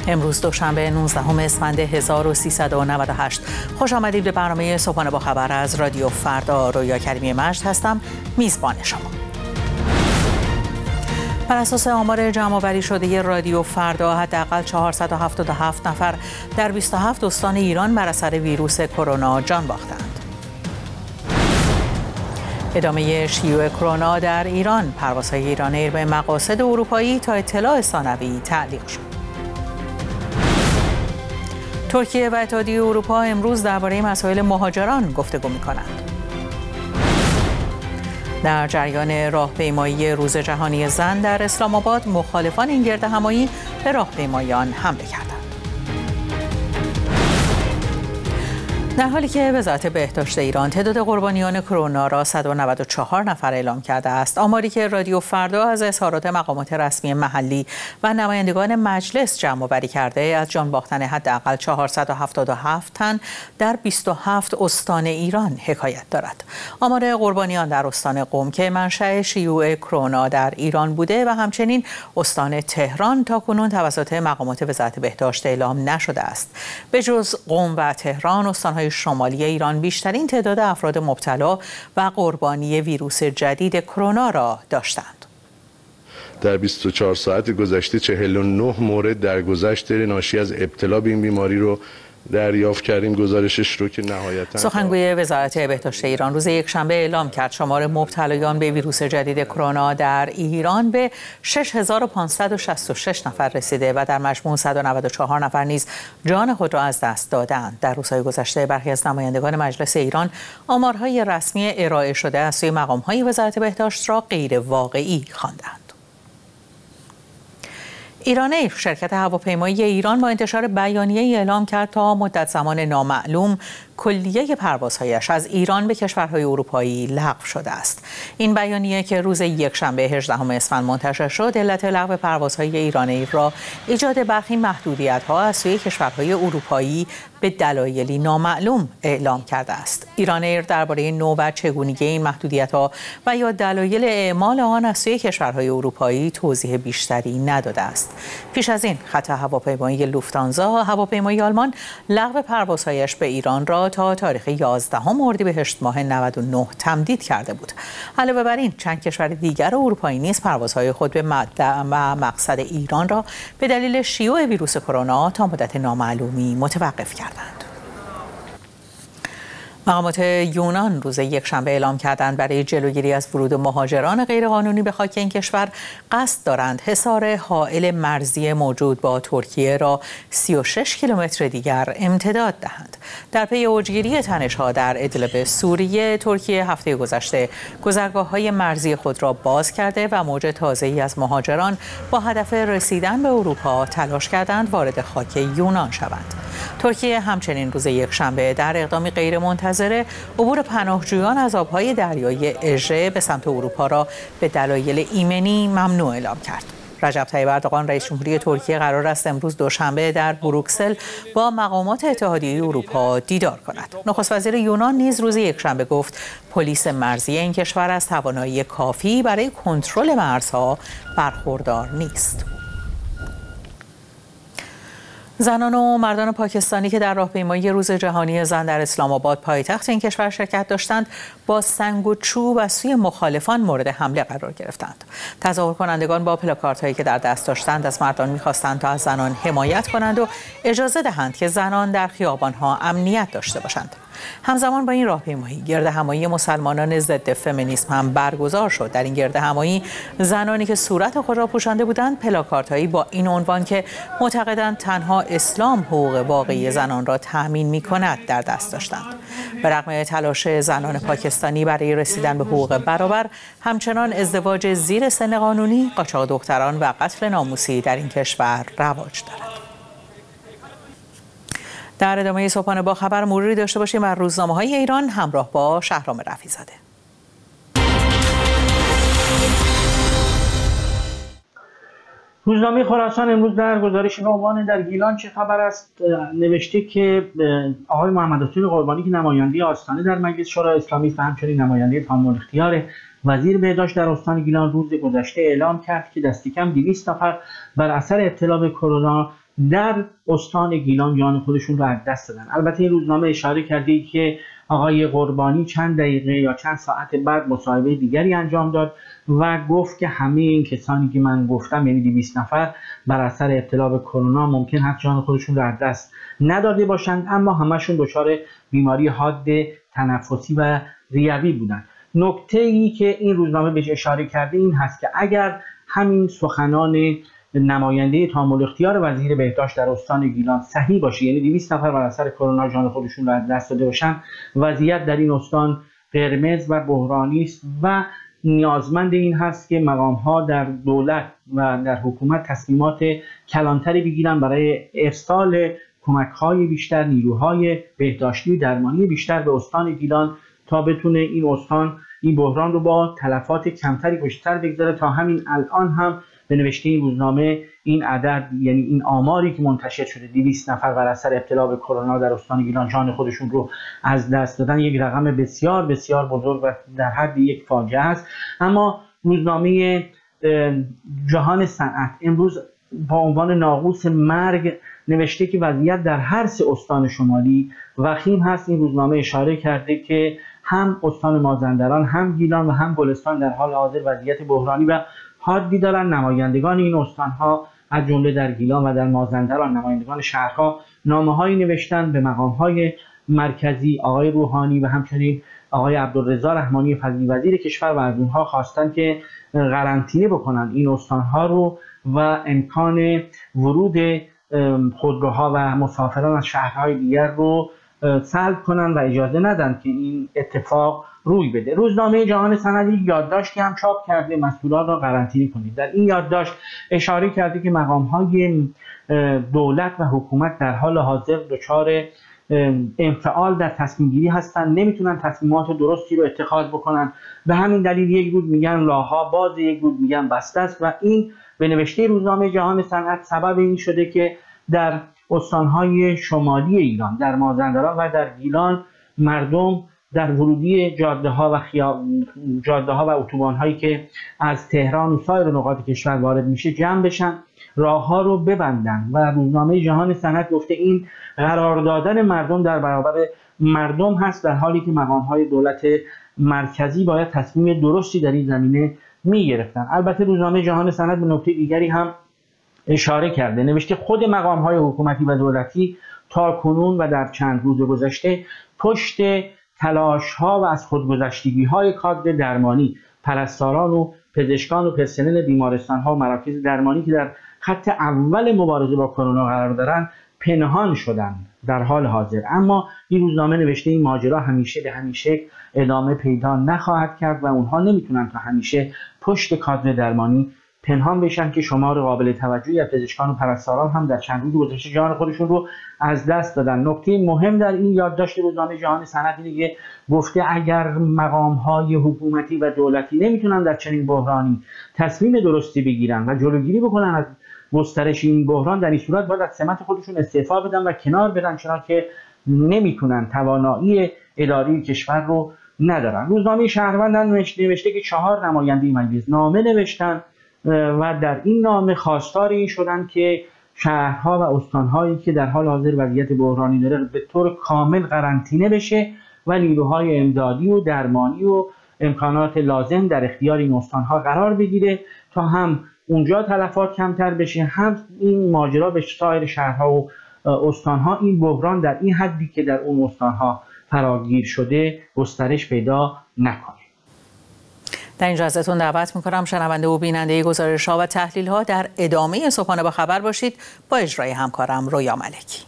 امروز دوشنبه 19 اسفند 1398. خوش آمدید به برنامه صبحانه با خبر از رادیو فردا. رویا کریمی مجد هستم، میزبان شما. بر اساس آمار جمع‌آوری شده رادیو فردا، حداقل 477 نفر در 27 استان ایران بر اثر ویروس کرونا جان باختند. ادامه شیوع کرونا در ایران، پروازهای ایران ایر به مقاصد اروپایی تا اطلاع ثانوی تعلیق شد. ترکیه و اتحادیه اروپا امروز درباره مسائل مهاجران گفتگو می‌کنند. در جریان راهپیمایی روز جهانی زن در اسلام آباد، مخالفان این گردهمایی به راهپیمایان حمله کردند. در حالی که وزارت بهداشت ایران تعداد قربانیان کرونا را 194 نفر اعلام کرده است، آماری که رادیو فردا از اظهارات مقامات رسمی محلی و نمایندگان مجلس جمع‌آوری کرده، از جان باختن حداقل 477 تن در 27 استان ایران حکایت دارد. آمار قربانیان در استان قم که منشأ شیوع کرونا در ایران بوده و همچنین استان تهران تاکنون توسط مقامات وزارت بهداشت اعلام نشده است. به جز قم و تهران، استان‌های شمالی ایران بیشترین تعداد افراد مبتلا و قربانی ویروس جدید کرونا را داشتند. در 24 ساعت گذشته 49 مورد درگذشت ناشی از ابتلا به این بیماری رو دریافت کردیم. گزارشش رو که نهایتاً سخنگوی وزارت بهداشت ایران روز یکشنبه اعلام کرد شمار مبتلایان به ویروس جدید کرونا در ایران به 6566 نفر رسیده و در مجموع 194 نفر نیز جان خود را از دست دادند. در روزهای گذشته برخی از نمایندگان مجلس ایران آمارهای رسمی ارائه شده از سوی مقام‌های وزارت بهداشت را غیر واقعی خواندند. ایران ایر، شرکت هواپیمایی ایران، با انتشار بیانیه‌ای اعلام کرد تا مدت زمان نامعلوم کلیه پروازهایش از ایران به کشورهای اروپایی لغو شده است. این بیانیه که روز یکشنبه 18 اسفند منتشر شد، علت لغو پروازهای ایران ایر را ایجاد برخی محدودیت‌ها از سوی کشورهای اروپایی به دلایلی نامعلوم اعلام کرده است. ایران ایر درباره نوع و چگونگی این محدودیت‌ها و یا دلایل اعمال آن از سوی کشورهای اروپایی توضیح بیشتری نداده است. پیش از این خط هواپیمایی لوفتانزا، هواپیمای آلمان، لغو پروازهایش به ایران را تا تاریخ 11 اردیبهشت ماه 99 تمدید کرده بود. علاوه بر این، چند کشور دیگر اروپایی نیز پروازهای خود به مقصد ایران را به دلیل شیوع ویروس کرونا تا مدت نامعلومی متوقف کردند. مقامات یونان روز یکشنبه اعلام کردند برای جلوگیری از ورود مهاجران غیرقانونی به خاک این کشور قصد دارند حصار حائل مرزی موجود با ترکیه را 36 کیلومتر دیگر امتداد دهند. در پی اوجگیری تنش‌ها در ادلب سوریه، ترکیه هفته گذشته گذرگاه‌های مرزی خود را باز کرده و موج تازه‌ای از مهاجران با هدف رسیدن به اروپا تلاش کردند وارد خاک یونان شوند. ترکیه همچنین روز یکشنبه در اقدامی غیرمنتظره عبور پناهجویان از آبهای دریای اژه به سمت اروپا را به دلایل ایمنی ممنوع اعلام کرد. رجب طیب اردوغان رئیس جمهوری ترکیه قرار است امروز دوشنبه در بروکسل با مقامات اتحادیه اروپا دیدار کند. نخست وزیر یونان نیز روز یکشنبه گفت پلیس مرزی این کشور از توانایی کافی برای کنترل مرزها برخوردار نیست. زنان و مردان پاکستانی که در راهپیمایی روز جهانی زن در اسلام آباد پایتخت این کشور شرکت داشتند، با سنگ و چوب از سوی مخالفان مورد حمله قرار گرفتند. تظاهر کنندگان با پلاکاردهایی که در دست داشتند از مردان می‌خواستند تا از زنان حمایت کنند و اجازه دهند که زنان در خیابان‌ها امنیت داشته باشند. همزمان با این راهپیمایی گردهمایی مسلمانان ضد فمینیسم هم برگزار شد. در این گردهمایی زنانی که صورت خود را پوشانده بودند پلاکاردهایی با این عنوان که معتقدند تنها اسلام حقوق واقعی زنان را تأمین می‌کند در دست داشتند. به رغم تلاش زنان پاکستانی برای رسیدن به حقوق برابر، همچنان ازدواج زیر سن قانونی، قاچاق دختران و قتل ناموسی در این کشور رواج دارد. در ادامه صبحانه با خبر مروری داشته باشیم بر روزنامه‌های ایران همراه با شهرام رفیع‌زاده. روزنامه خراسان امروز در گزارش به عنوان در گیلان چه خبر است نوشته که آقای محمد حسین قربانی که نماینده آستانه در مجلس شورای اسلامی است و همچنین نماینده تام الاختیار وزیر بهداشت در استان گیلان روز گذشته اعلام کرد که دست کم 200 نفر بر اثر ابتلا به کرونا در استان گیلان جان خودشون رو از دست دادن. البته این روزنامه اشاره کرده که آقای قربانی چند دقیقه یا چند ساعت بعد مصاحبه دیگری انجام داد و گفت که همه این کسانی که من گفتم، یعنی 200 نفر، بر اثر ابتلا به کرونا ممکن هست جان خودشون رو از دست نداده باشند، اما همشون دچار بیماری حاد تنفسی و ریوی بودند. نکته ای که این روزنامه بهش اشاره کرده این هست که اگر همین سخنان نماینده تامل اختیار وزیر بهداشت در استان گیلان صحیح باشه، یعنی 200 نفر بر اثر کرونا جان خودشون رو از دست داده باشن، وضعیت در این استان قرمز و بحرانی است و نیازمند این هست که مقام‌ها در دولت و در حکومت تصمیمات کلانتری بگیرن برای ارسال کمک‌های بیشتر، نیروهای بهداشتی و درمانی بیشتر به استان گیلان تا بتونه این استان این بحران رو با تلفات کمتری پشت سر بگذاره. تا همین الان هم به نوشته این روزنامه این عدد، یعنی این آماری که منتشر شده 200 نفر بر اثر ابتلا به کرونا در استان گیلان جان خودشون رو از دست دادن، یک رقم بسیار بسیار بزرگ و در حد یک فاجعه است. اما روزنامه جهان صنعت امروز با عنوان ناقوس مرگ نوشته که وضعیت در هر 3 استان شمالی وخیم هست. این روزنامه اشاره کرده که هم استان مازندران، هم گیلان و هم گلستان در حال حاضر وضعیت بحرانی و حادی دارن. نمایندگان این استان‌ها از جمله در گیلان و در مازندران، نمایندگان شهرها، نامه‌هایی نوشتن به مقام‌های مرکزی، آقای روحانی و همچنین آقای عبدالرضا رحمانی فضلی وزیر کشور، و از اونها خواستن که قرنطینه بکنن این استان‌ها رو و امکان ورود خودروها و مسافران از شهرهای دیگر رو سلب کنن و اجازه ندن که این اتفاق روی بده. روزنامه جهان صنعت یادداشتی هم چاپ کرده مسئولان را قرنطینه کنید. در این یادداشت اشاره کرده که مقام‌های دولت و حکومت در حال حاضر دچار انفعال در تصمیم گیری هستن، نمیتونن تصمیمات درستی رو اتخاذ بکنن. به همین دلیل یک روز میگن راه‌ها باز، یک روز میگن بسته است و این به نوشته روزنامه جهان صنعت سبب این شده که در استان‌های شمالی ایران، در مازندران و در گیلان، مردم در ورودی جاده‌ها و اتوبان‌هایی که از تهران و سایر نقاط کشور وارد میشه جمع بشن، راه‌ها رو ببندن و روزنامه جهان صنعت گفته این قرار دادن مردم در برابر مردم هست، در حالی که مقام‌های دولت مرکزی باید تصمیم درستی در این زمینه می‌گرفتن. البته روزنامه جهان صنعت به نکته دیگری هم اشاره کرده، نوشته خود مقام‌های حکومتی و دولتی تا کنون و در چند روز گذشته پشت تلاش‌ها و از خودگذشتگی‌های کادر درمانی، پرستاران و پزشکان و پرسنل بیمارستان‌ها و مراکز درمانی که در خط اول مبارزه با کرونا قرار دارند پنهان شدند در حال حاضر. اما این روزنامه نوشته این ماجرا همیشه به همیشه ادامه پیدا نخواهد کرد و اونها نمیتونن تا همیشه پشت کادر درمانی پنهان بشن که شمار قابل توجهی از پزشکان و پرستاران هم در چند روز گذشته جان خودشون رو از دست دادن. نکته مهم در این یادداشت روزنامه جهان صنعت اینه که گفته اگر مقام‌های حکومتی و دولتی نمیتونن در چنین بحرانی تصمیم درستی بگیرن و جلوگیری بکنن از گسترش این بحران، در این صورت باید از سمت خودشون استعفا بدن و کنار بدن، چون که نمیتونن، توانایی اداری کشور رو ندارن. روزنامه شهروند نوشته که 4 نماینده مجلس نامه نوشتن و در این نامه خواستار این شدن که شهرها و استانهایی که در حال حاضر وضعیت بحرانی داره به طور کامل قرنطینه بشه و نیروهای امدادی و درمانی و امکانات لازم در اختیار این استانها قرار بگیره تا هم اونجا تلفات کمتر بشه، هم این ماجرا به سایر شهرها و استانها، این بحران در این حدی که در اون استانها فراگیر شده گسترش پیدا نکنه. در اینجا ازتون دعوت میکنم شنونده و بیننده گزارش‌ها و تحلیل‌ها در ادامه صبحانه با خبر باشید با اجرای همکارم رویا ملکی.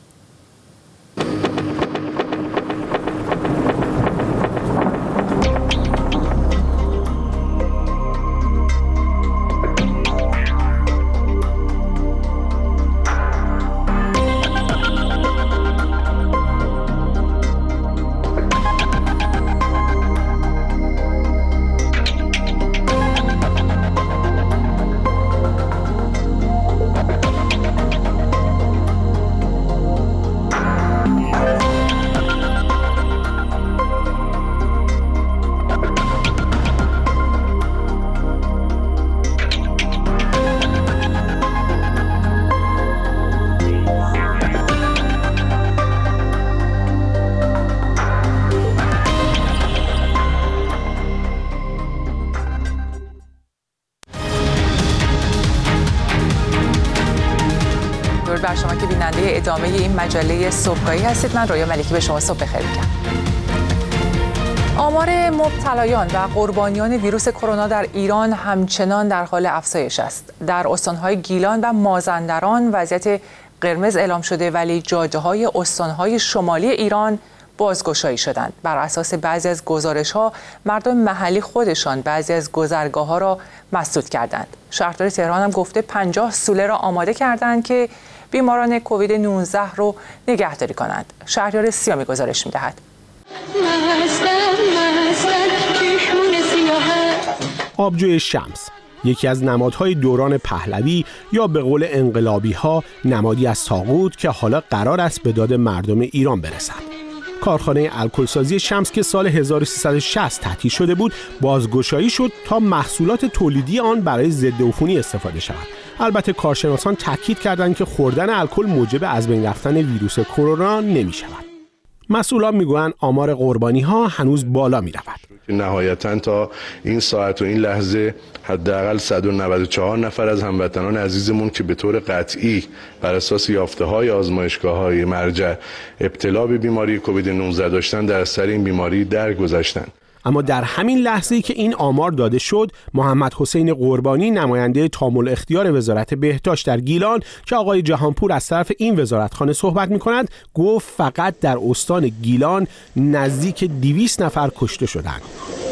ادامه این مجله صبحگاهی هستید. من رویا ملکی به شما صبح بخیر میگم. آمار مبتلایان و قربانیان ویروس کرونا در ایران همچنان در حال افزایش است. در استان‌های گیلان و مازندران وضعیت قرمز اعلام شده، ولی جاده‌های استان‌های شمالی ایران بازگشایی شدند. بر اساس بعضی از گزارش‌ها مردم محلی خودشان بعضی از گذرگاه‌ها را مسدود کردند. شهرداری تهران هم گفته 50 سوله را آماده کردند که بیماران کووید 19 رو نگهداری کنند. شهریار سیامی گزارش می‌دهد. آبجوی شمس، یکی از نمادهای دوران پهلوی یا به قول انقلابی‌ها نمادی از طاغوت که حالا قرار است به داد مردم ایران برسد. کارخانه الکلسازی شمس که سال 1360 تعطیل شده بود، بازگشایی شد تا محصولات تولیدی آن برای ضد عفونی استفاده شود. البته کارشناسان تاکید کردند که خوردن الکل موجب از بین رفتن ویروس کرونا نمی شود. مسئولان میگویند آمار قربانی‌ها هنوز بالا می‌رود. نهایتاً تا این ساعت و این لحظه حداقل 194 نفر از هموطنان عزیزمون که به طور قطعی بر اساس یافته‌های آزمایشگاه‌های مرجع ابتلا به بیماری کووید 19 داشتن در اثر این بیماری درگذشتند. اما در همین لحظه‌ای که این آمار داده شد، محمد حسین قربانی نماینده تامل اختیار وزارت بهداشت در گیلان که آقای جهانپور از طرف این وزارتخانه صحبت می‌کند، گفت فقط در استان گیلان نزدیک 200 نفر کشته شدند.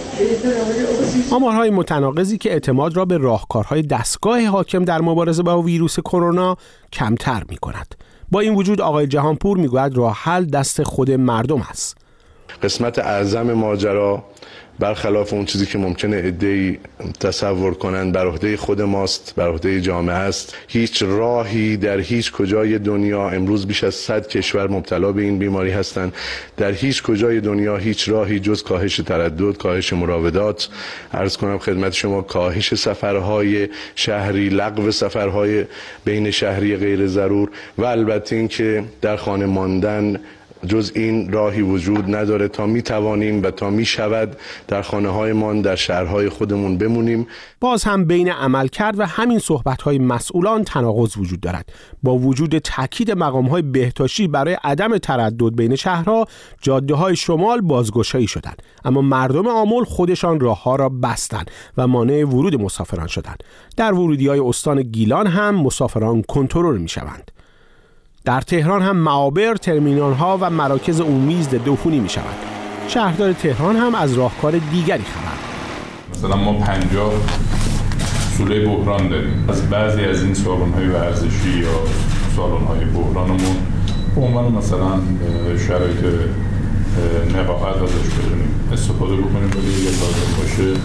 آمارهای متناقضی که اعتماد را به راهکارهای دستگاه حاکم در مبارزه با ویروس کرونا کمتر می‌کند. با این وجود آقای جهانپور می‌گوید راه حل دست خود مردم است. قسمت اعظم ماجرا برخلاف اون چیزی که ممکنه عده‌ای تصور کنند بر عهده خود ماست، بر عهده جامعه است. هیچ راهی در هیچ کجای دنیا، امروز بیش از 100 کشور مبتلا به این بیماری هستند، در هیچ کجای دنیا هیچ راهی جز کاهش تردد، کاهش مراودات، عرض کنم خدمت شما کاهش سفرهای شهری، لغو سفرهای بین شهری غیر ضرور و البته این که در خانه ماندن جز این راهی وجود نداره تا می توانیم و تا می شود در خانه هایمان در شهرهای خودمون بمونیم. باز هم بین عملکرد و همین صحبت‌های مسئولان تناقض وجود دارد. با وجود تاکید مقام‌های بهداشتی برای عدم تردد بین شهرها، جاده‌های شمال بازگشایی شدند، اما مردم آمل خودشان راه‌ها را بستند و مانع ورود مسافران شدند. در ورودی‌های استان گیلان هم مسافران کنترل می‌شوند. در تهران هم معابر، ترمینال‌ها و مراکز عمومی ضد عفونی می‌شوند. شهردار تهران هم از راهکار دیگری خبر. مثلا ما 50 سوله بحران داریم. از بعضی از این سالن‌های ورزشی یا سالن‌های بحرانمون به عنوان مثلا شرایط نقاهت ازش بدونیم استفاده بکنیم، ولی یه لازم باشه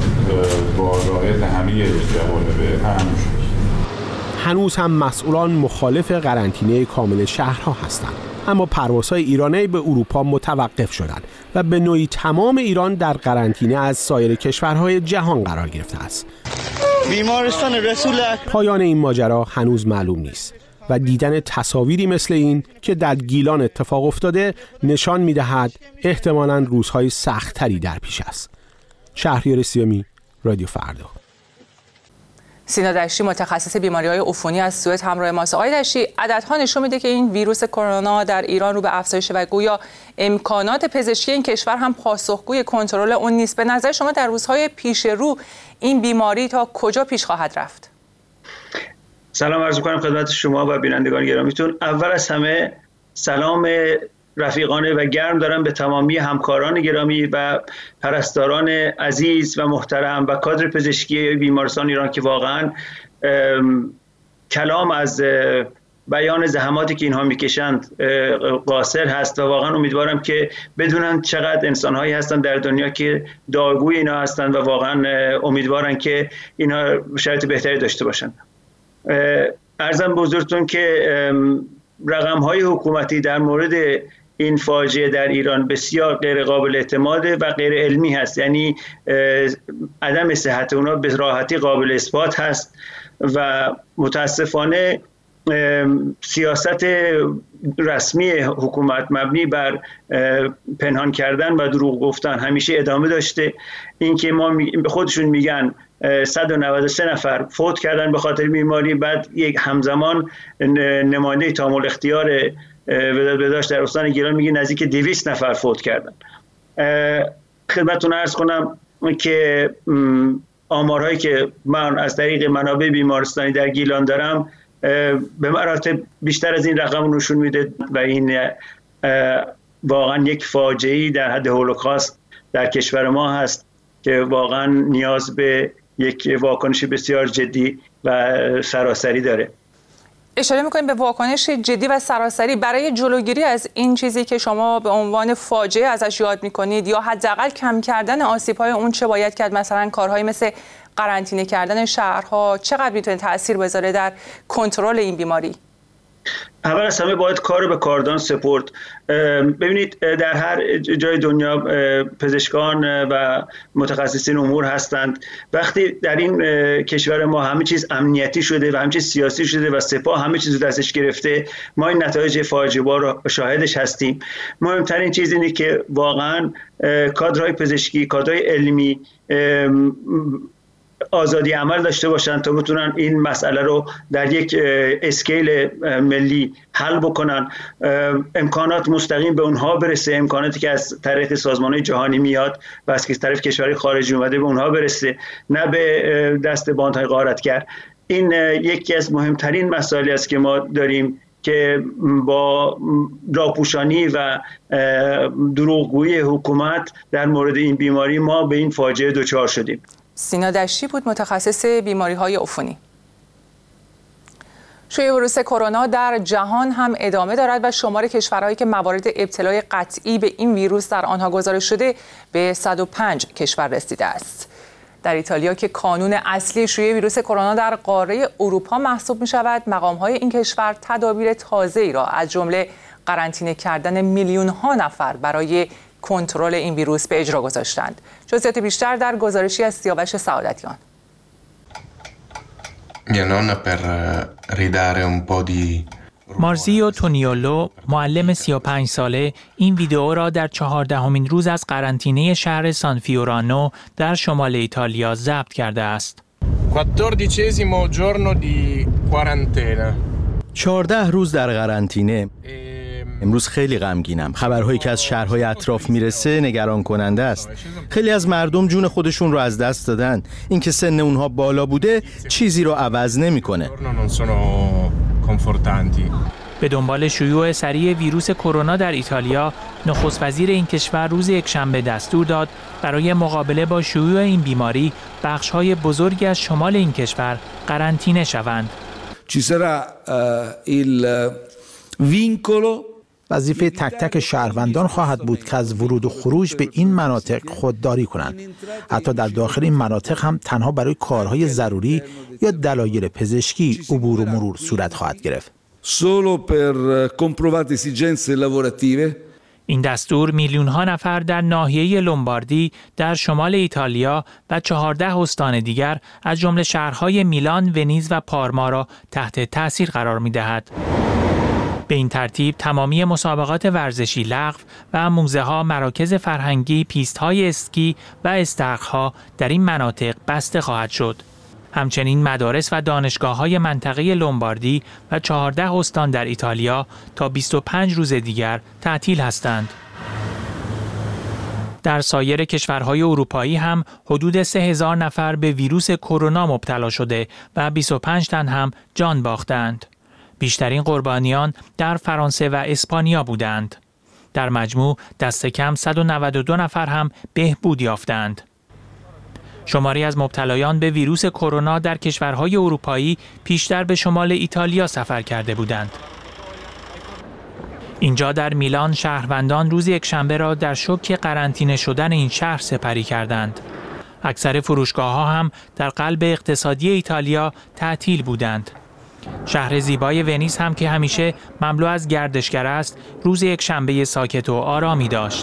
با رعایت همه جوانب امن. هنوز هم مسئولان مخالف قرنطینه کامل شهرها هستند، اما پروازهای ایرانی به اروپا متوقف شدند و به نوعی تمام ایران در قرنطینه از سایر کشورهای جهان قرار گرفته است. بیمارستان رسول پایان این ماجرا هنوز معلوم نیست و دیدن تصاویری مثل این که در گیلان اتفاق افتاده نشان می‌دهد احتمالاً روزهای سخت‌تری در پیش است. شهریار سیامی، رادیو فردا. سینا دشتی متخصص بیماری‌های عفونی از سوئد همراه ماست. آقای دشتی، عددها نشون میده که این ویروس کرونا در ایران رو به افزایش و گویا امکانات پزشکی این کشور هم پاسخگوی کنترل اون نیست. به نظر شما در روزهای پیش رو این بیماری تا کجا پیش خواهد رفت؟ سلام عرض می‌کنم خدمت شما و بینندگان گرامیتون. اول از همه سلام رفیقانه و گرم دارم به تمامی همکاران گرامی و پرستاران عزیز و محترم و کادر پزشکی بیمارستان ایران که واقعا کلام از بیان زحماتی که اینها میکشند قاصر هست و واقعا امیدوارم که بدونن چقدر انسانهایی هستن در دنیا که داغگوی اینا هستن و واقعا امیدوارن که اینها شرایط بهتری داشته باشن. عرضم به حضورتون که رقم‌های حکومتی در مورد این فاجعه در ایران بسیار غیر قابل اعتماده و غیر علمی هست، یعنی عدم صحت اونا به راحتی قابل اثبات هست و متاسفانه سیاست رسمی حکومت مبنی بر پنهان کردن و دروغ گفتن همیشه ادامه داشته. اینکه ما خودشون میگن 193 نفر فوت کردن به خاطر بیماری. بعد یک همزمان نماینده تمام الاختیار وزارت بهداشت در استان گیلان میگه نزدیک 200 نفر فوت کردن. خدمتتون عرض کنم که آمارهایی که من از طریق منابع بیمارستانی در گیلان دارم به مراتب بیشتر از این رقم نشون میده و این واقعا یک فاجعه‌ای در حد هولوکاست در کشور ما هست که واقعا نیاز به یک واکنش بسیار جدی و سراسری داره. اشاره میکنیم به واکنش جدی و سراسری برای جلوگیری از این چیزی که شما به عنوان فاجعه ازش یاد میکنید یا حداقل کم کردن آسیب‌های اون چه باید کرد؟ مثلا کارهایی مثل قرنطینه کردن شهرها چقدر میتونه تأثیر بذاره در کنترل این بیماری؟ اول از همه باید کار به کاردان سپرد. ببینید در هر جای دنیا پزشکان و متخصصین امور هستند. وقتی در این کشور ما همه چیز امنیتی شده و همه چیز سیاسی شده و سپاه همه چیز رو دستش گرفته، ما این نتایج فاجعه رو شاهدش هستیم. مهمترین چیز اینه که واقعا کادرهای پزشکی، کادرهای علمی آزادی عمل داشته باشن تا بتونن این مسئله رو در یک اسکیل ملی حل بکنن. امکانات مستقیم به اونها برسه، امکاناتی که از طریق سازمان‌های جهانی میاد و از طرف کشورهای خارجی اومده به اونها برسه، نه به دست باندهای غارتگر. این یکی از مهمترین مسائلی است که ما داریم که با لاپوشانی و دروغگویی حکومت در مورد این بیماری ما به این فاجعه دچار شدیم. سینا دشتی بود، متخصص بیماری‌های عفونی. شیوع ویروس کرونا در جهان هم ادامه دارد و شمار کشورهایی که موارد ابتلای قطعی به این ویروس در آنها گزارش شده به 105 کشور رسیده است. در ایتالیا که کانون اصلی شیوع ویروس کرونا در قاره اروپا محسوب می‌شود، مقام‌های این کشور تدابیر تازه‌ای را از جمله قرنطینه کردن میلیون‌ها نفر برای کنترل این ویروس به اجرا گذاشتند. جزئیات بیشتر در گزارشی از سیاوش سعادتیان. مارزیو تونیولو، معلم 35 ساله، این ویدئو را در 14مین روز از قرنطینه شهر سان فیورانو در شمال ایتالیا ضبط کرده است. 14 روز در قرنطینه. امروز خیلی غمگینم. خبرهایی که از شهرهای اطراف میرسه نگران کننده است. خیلی از مردم جون خودشون رو از دست دادن. اینکه سن اونها بالا بوده چیزی رو عوض نمیکنه. به دنبال شیوع سریع ویروس کرونا در ایتالیا، نخست وزیر این کشور روز یکشنبه دستور داد برای مقابله با شیوع این بیماری بخش‌های بزرگی از شمال این کشور قرنطینه شوند. وظیفه تک تک شهروندان خواهد بود که از ورود و خروج به این مناطق خودداری کنند. حتی در داخل این مناطق هم تنها برای کارهای ضروری یا دلایل پزشکی عبور و مرور صورت خواهد گرفت. این دستور میلیون‌ها نفر در ناحیه لومباردی در شمال ایتالیا و 14 استان دیگر از جمله شهرهای میلان، ونیز و پارما را تحت تأثیر قرار می‌دهد. به این ترتیب تمامی مسابقات ورزشی لغو و موزه‌ها، مراکز فرهنگی، پیست‌های اسکی و استخرها در این مناطق بسته خواهد شد. همچنین مدارس و دانشگاه‌های منطقه لومباردی و 14 استان در ایتالیا تا 25 روز دیگر تعطیل هستند. در سایر کشورهای اروپایی هم حدود 3000 نفر به ویروس کرونا مبتلا شده و 25 تن هم جان باختند. بیشترین قربانیان در فرانسه و اسپانیا بودند. در مجموع دست کم 192 نفر هم بهبود یافتند. شماری از مبتلایان به ویروس کرونا در کشورهای اروپایی پیشتر به شمال ایتالیا سفر کرده بودند. اینجا در میلان شهروندان روز یکشنبه را در شوک قرنطینه شدن این شهر سپری کردند. اکثر فروشگاه‌ها هم در قلب اقتصادی ایتالیا تعطیل بودند. شهر زیبای ونیز هم که همیشه مملو از گردشگر است، روز یکشنبه ساکت و آرامی داشت.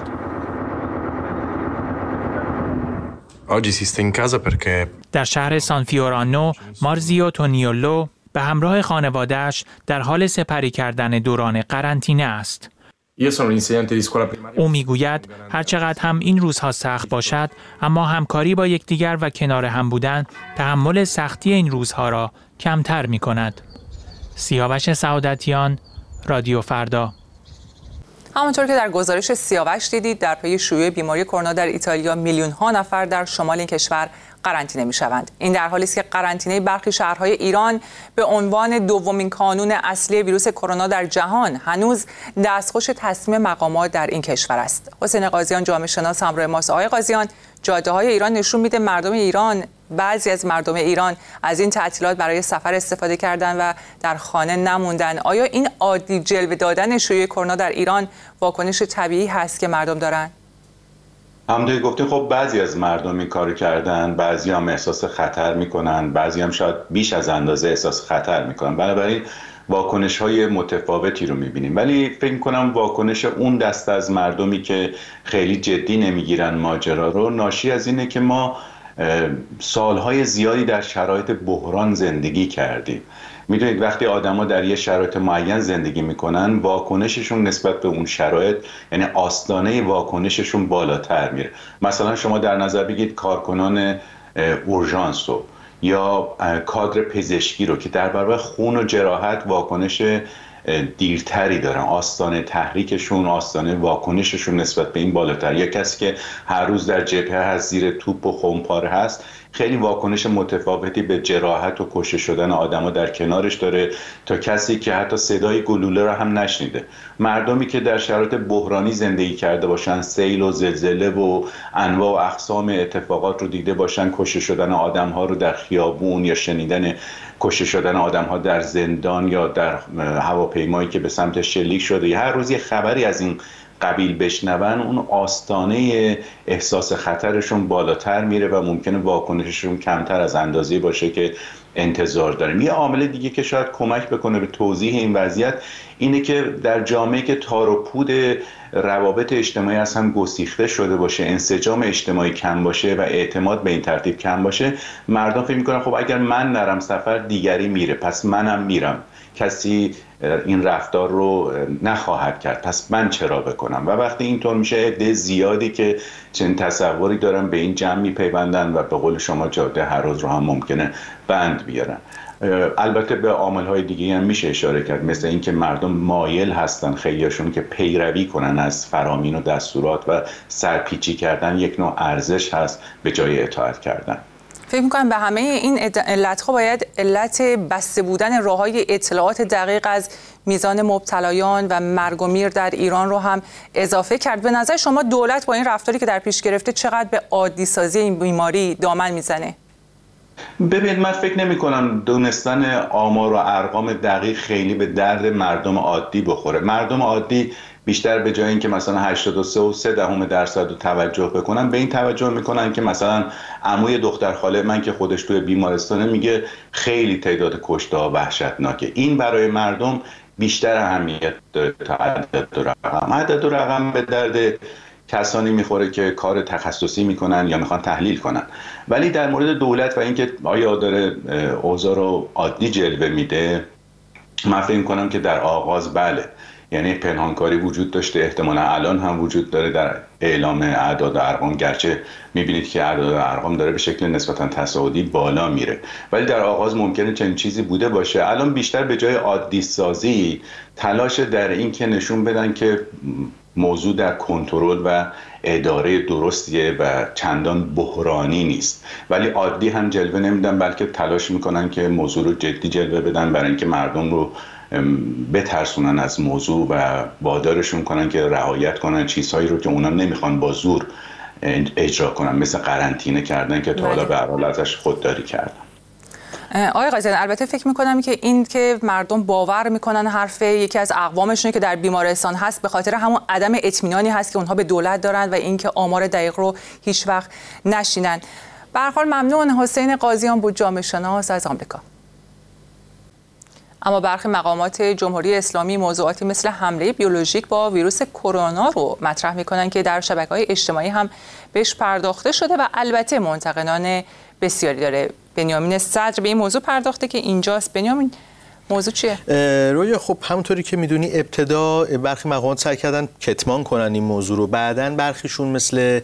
در شهر سان فیورانو، مارزیو تونیولو به همراه خانواده‌اش در حال سپری کردن دوران قرنطینه است. او میگوید هرچقدر هم این روزها سخت باشد، اما همکاری با یکدیگر و کنار هم بودن تحمل سختی این روزها را کمتر می کند. سیاوش سعادتیان، رادیو فردا. همانطور که در گزارش سیاوش دیدید، در پی شیوع بیماری کرونا در ایتالیا میلیون‌ها نفر در شمال این کشور قرنطینه می‌شوند. این در حالی است که قرنطینه برخی شهرهای ایران به عنوان دومین کانون اصلی ویروس کرونا در جهان هنوز دستخوش تصمیم مقامات در این کشور است. حسین قاضیان جامعه شناس همراه ماست. آقای قاضیان، جاده‌های ایران نشون میده بعضی از مردم ایران از این تعطیلات برای سفر استفاده کردن و در خانه نموندن. آیا این عادی جلوه دادن شیوع کرونا در ایران واکنش طبیعی هست که مردم دارن؟ همونطور گفتیم، خب بعضی از مردم این کارو کردن، بعضی هم احساس خطر میکنن، بعضی هم شاید بیش از اندازه احساس خطر میکنن. بنابراین واکنش‌های متفاوتی رو می‌بینیم، ولی فکر می‌کنم واکنش اون دسته از مردمی که خیلی جدی نمی‌گیرن ماجرا رو، ناشی از اینه که ما سالهای زیادی در شرایط بحران زندگی کردیم. میدونید وقتی آدما در یه شرایط معین زندگی میکنن، واکنششون نسبت به اون شرایط، یعنی آستانه واکنششون بالاتر میره. مثلا شما در نظر بگیرید کارکنان اورژانس رو یا کادر پزشکی رو که در برابر خون و جراحت واکنش دیرتری دارن، آستانه تحریکشون، آستانه واکنششون نسبت به این بالاتر. یا کسی که هر روز در جبهه هست، زیر توپ و خمپاره هست، خیلی واکنش متفاوتی به جراحت و کشته شدن آدما در کنارش داره تا کسی که حتی صدای گلوله را هم نشنیده. مردمی که در شرایط بحرانی زندگی کرده باشن، سیل و زلزله و انواع و اقسام اتفاقات رو دیده باشن، کشته شدن آدم‌ها رو در خیابون یا شنیدن کشته شدن آدم‌ها در زندان یا در هواپیمایی که به سمت شلیک شده، یا هر روز یه خبری از این قبیل بشنون، اون آستانه احساس خطرشون بالاتر میره و ممکنه واکنششون کمتر از اندازه‌ای باشه که انتظار داریم. یه عامل دیگه که شاید کمک بکنه به توضیح این وضعیت اینه که در جامعه که تار و پود روابط اجتماعی از هم گسیخته شده باشه، انسجام اجتماعی کم باشه و اعتماد به این ترتیب کم باشه، مردم فکر میکنن خب اگر من نرم سفر دیگری میره، پس منم میرم، کسی این رفتار رو نخواهد کرد، پس من چرا بکنم. و وقتی اینطور میشه، عده زیادی که چنین تصوری دارن به این جمع میپیوندن و به قول شما جاده هر روز رو هم ممکنه بند بیارن. البته به عامل‌های دیگه هم میشه اشاره کرد، مثل اینکه مردم مایل هستن خیلیاشون که پیروی کنن از فرامین و دستورات و سرپیچی کردن یک نوع ارزش هست به جای اطاعت کردن. فکر می‌کنم به همه این علت‌ها باید علت بسته بودن راه‌های اطلاعات دقیق از میزان مبتلایان و مرگ و میر در ایران رو هم اضافه کرد. به نظر شما دولت با این رفتاری که در پیش گرفته چقدر به عادی سازی این بیماری دامن میزنه؟ ببینید، من فکر نمی کنم دونستن آمار و ارقام دقیق خیلی به درد مردم عادی بخوره. مردم عادی بیشتر به جای اینکه مثلا 83.3% رو توجه بکنن، به این توجه میکنن که مثلا عموی دختر خاله من که خودش توی بیمارستانه میگه خیلی تعداد کشته ها وحشتناکه. این برای مردم بیشتر اهمیت داره تا عدد و رقم. عدد و رقم به درد کسانی میخوره که کار تخصصی میکنن یا میخوان تحلیل کنن، ولی در مورد دولت و اینکه آیا داره اوضاع رو عادی جلوه میده، من فکر میکنم که در آغاز بله، یعنی پنهانکاری وجود داشته، احتمالا الان هم وجود داره در اعلام اعداد و ارقام، گرچه میبینید که اعداد و ارقام داره به شکل نسبتا تصاعدی بالا میره، ولی در آغاز ممکنه چنین چیزی بوده باشه. الان بیشتر به جای عادی سازی تلاش در این که نشون بدن که موضوع در کنترل و اداره درستیه و چندان بحرانی نیست، ولی عادی هم جلوه نمیدن، بلکه تلاش میکنن که موضوع رو جدی جلوه بدن برای اینکه مردم رو بترسونن از موضوع و وادارشون کنن که رعایت کنن چیزهایی رو که اونا نمیخوان با زور اجرا کنن، مثل قرنطینه کردن که تا حالا به هر حال ازش خودداری کردن. آقای قاضیان، البته فکر میکنم که این که مردم باور میکنن حرف یکی از اقوامشون که در بیمارستان هست به خاطر همون عدم اطمینانی هست که اونها به دولت دارن و اینکه آمار دقیق رو هیچ وقت نشینن. به هر حال ممنون. حسین قاضیان بود، جامعه شناس از آمریکا. اما برخی مقامات جمهوری اسلامی موضوعاتی مثل حمله بیولوژیک با ویروس کرونا رو مطرح میکنن که در شبکه‌های اجتماعی هم بهش پرداخته شده و البته منتقدان بسیاری داره. بنیامین صدر به این موضوع پرداخته که اینجاست. بنیامین، موضوع چیه؟ رویا خب همونطوری که میدونی ابتدا برخی مقامات سعی کردن کتمان کنن این موضوع رو، بعداً برخیشون مثل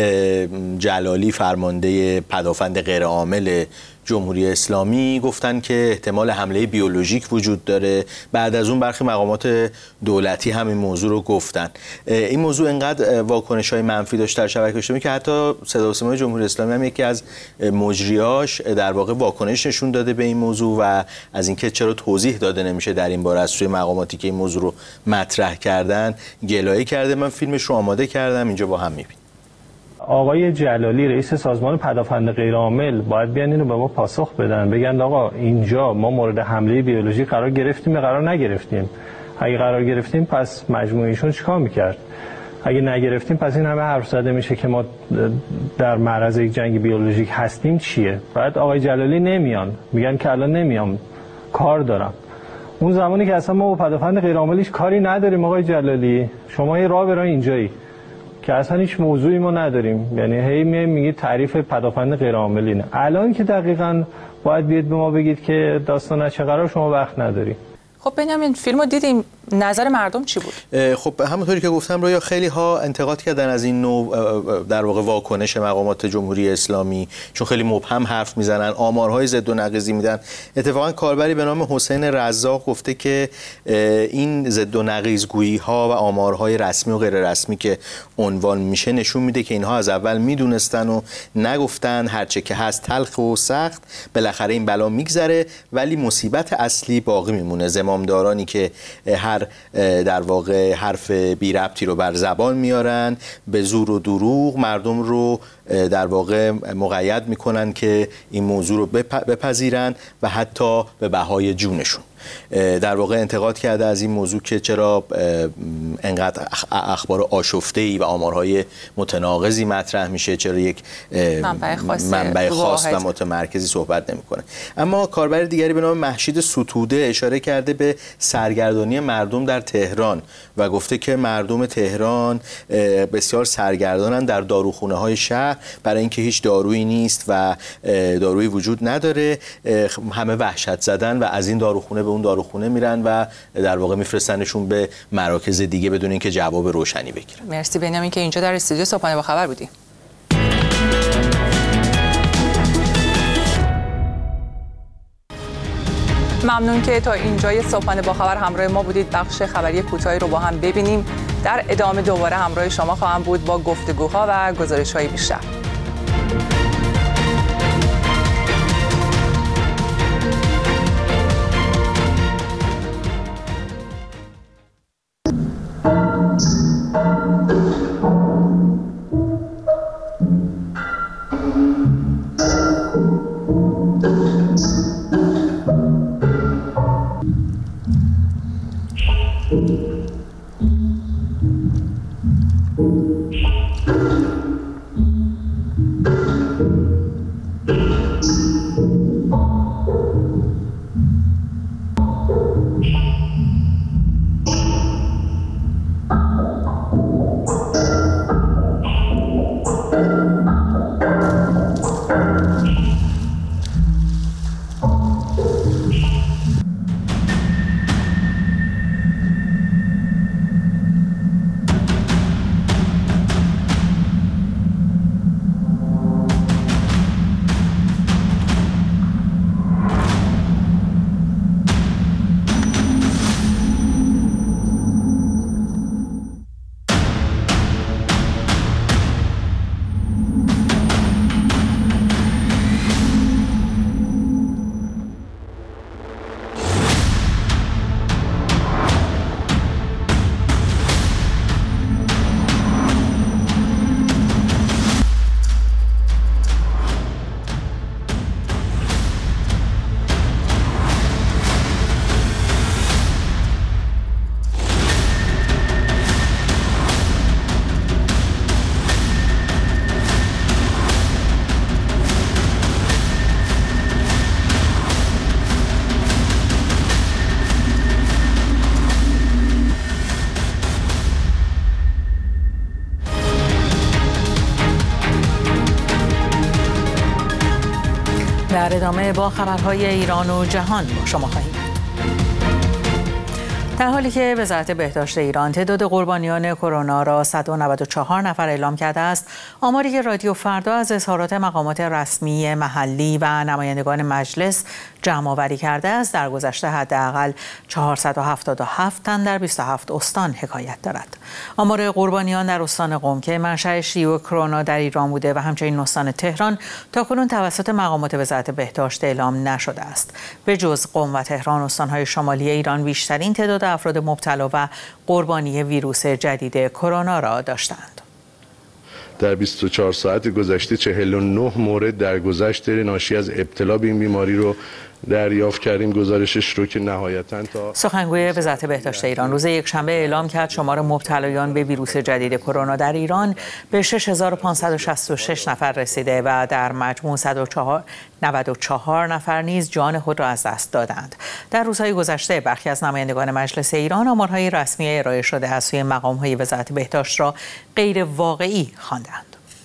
جلالی فرمانده پدافند غیرعامل جمهوری اسلامی گفتن که احتمال حمله بیولوژیک وجود داره. بعد از اون برخی مقامات دولتی هم این موضوع رو گفتن. این موضوع انقدر واکنش‌های منفی داشت در شبکه‌های اجتماعی که حتی صدا و سیمای جمهوری اسلامی هم یکی از مجریاش در واقع واکنش نشون داده به این موضوع و از اینکه چرا توضیح داده نمیشه در این باره از سوی مقاماتی که این موضوع رو مطرح کردن گلایه کرده. من فیلمش رو آماده کردم، اینجا با هم می‌بینیم. آقای جلالی رئیس سازمان پدافند غیرعامل باید بیان اینو به ما پاسخ بدن، بگن آقا اینجا ما مورد حمله بیولوژی قرار گرفتیم یا قرار نگرفتیم. اگه قرار گرفتیم پس مجموعهشون چیکار میکرد؟ اگه نگرفتیم پس این همه حرف زده میشه که ما در معرض یک جنگ بیولوژیک هستیم چیه؟ بعد آقای جلالی نمیان، میگن که الان نمیام کار دارم. اون زمانی که اصلا ما با پدافند غیرعاملیش کاری نداریم آقای جلالی، شما یه راه برای اینجایی که اصلا هیچ موضوعی ما نداریم، یعنی هی میگید تعریف پدافند غیرعامل اینه. الان که دقیقاً باید بیاد به ما بگید که داستان چه قرار، شما وقت نداری. خب بنیامین فیلمو دیدیم، نظر مردم چی بود؟ خب همونطوری که گفتم رویا خیلی ها انتقاد کردن از این نوع در واقع واکنش مقامات جمهوری اسلامی، چون خیلی مبهم حرف میزنن، آمارهای ضد و نقیضی میدن. اتفاقا کاربری به نام حسین رزاق گفته که این ضد و نقیض گویی ها و آمارهای رسمی و غیر رسمی که عنوان میشه نشون میده که اینها از اول میدونستن و نگفتن، هرچه که هست تلخ و سخت، بالاخره این بلا میگذره ولی مصیبت اصلی باقی میمونه. زمامدارانی که در واقع حرف بی ربطی رو بر زبان میارن، به زور و دروغ مردم رو در واقع مقید میکنن که این موضوع رو بپذیرن و حتی به بهای جونشون. در واقع انتقاد کرده از این موضوع که چرا انقدر اخبار آشفته‌ای و آمارهای متناقضی مطرح میشه، چرا یک منبع خاص و متمرکزی صحبت نمیکنه. اما کاربر دیگری به نام مهشید ستوده اشاره کرده به سرگردانی مردم در تهران و گفته که مردم تهران بسیار سرگردانن در داروخانه‌های شهر برای اینکه هیچ دارویی نیست و دارویی وجود نداره، همه وحشت زدن و از این داروخانه به اون داروخانه میرن و در واقع میفرستنشون به مراکز دیگه بدون اینکه جواب روشنی بگیرن. مرسی بنیامین که اینجا در استودیو صبحانه با خبر بودی. ممنون که تا اینجای صبحانه با خبر همراه ما بودید. بخش خبری کوتاهی رو با هم ببینیم. در ادامه دوباره همراه شما خواهم بود با گفتگوها و گزارش‌های بیشتر. در ادامه با خبرهای ایران و جهان با شما خواهیم. در حالی که وزارت بهداشت ایران تعداد قربانیان کرونا را 194 نفر اعلام کرده است، آماری که رادیو فردا از اظهارات مقامات رسمی محلی و نمایندگان مجلس جمع‌آوری کرده است، در گذشته حداقل 477 تن در 27 استان حکایت دارد. آمار قربانیان در استان قم که منشأ شیوع کرونا در ایران بوده و همچنین استان تهران تاکنون توسط مقامات وزارت بهداشت اعلام نشده است. به جز قم و تهران، استان‌های شمالی ایران بیشترین تعداد افراد مبتلا و قربانی ویروس جدید کرونا را داشتند. در 24 ساعت گذشته 49 مورد درگذشت ناشی از ابتلا به این بیماری رو دریافت کردیم. گزارشش رو که نهایتاً تا سخنگوی وزارت بهداشت ایران روز یکشنبه اعلام کرد شمار مبتلایان به ویروس جدید کرونا در ایران به 6566 نفر رسیده و در مجموع 194 نفر نیز جان خود را از دست دادند. در روزهای گذشته برخی از نمایندگان مجلس ایران آمارهای رسمی ارائه شده از سوی مقام‌های وزارت بهداشت را غیر واقعی خواندند.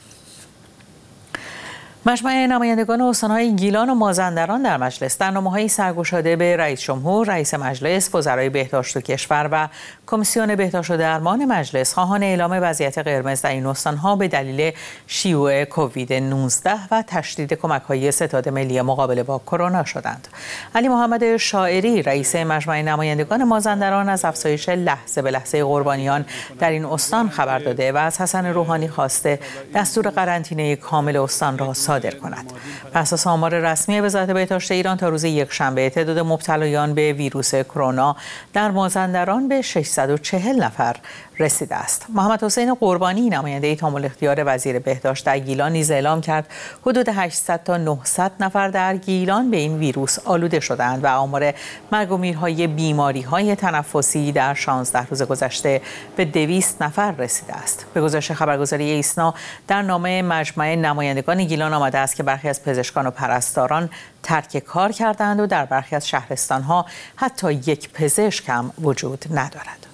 مجمع نمایندگان استان‌های گیلان و مازندران در مجلس در نامه‌هایی سرگشاده به رئیس جمهور، رئیس مجلس، وزرای بهداشت کشور و کمیسیون بهداشت و درمان مجلس خواهان اعلام وضعیت قرمز در این استان‌ها به دلیل شیوع کووید 19 و تشدید کمک‌های ستاد ملی مقابله با کرونا شدند. علی محمد شاعری رئیس مجمع نمایندگان مازندران از افزایش لحظه به لحظه قربانیان در این استان خبر داده و از حسن روحانی خواسته دستور قرنطینه کامل استان را صادر کند. بر اساس آمار رسمی وزارت بهداشت ایران تا روز یکشنبه تعداد مبتلایان به ویروس کرونا در مازندران به 640 نفر رسیده است. محمد حسین قربانی نماینده تامل اختیار وزیر بهداشت در گیلان نیز اعلام کرد حدود 800 تا 900 نفر در گیلان به این ویروس آلوده شدند و آمار مرگ و میرهای بیماری‌های تنفسی در 16 روز گذشته به 200 نفر رسیده است. به گزارش خبرگزاری ایسنا در نامه مجمع نمایندگان گیلان آمده است که برخی از پزشکان و پرستاران ترک کار کردند و در برخی از شهرستان‌ها حتی یک پزشک هم وجود ندارد.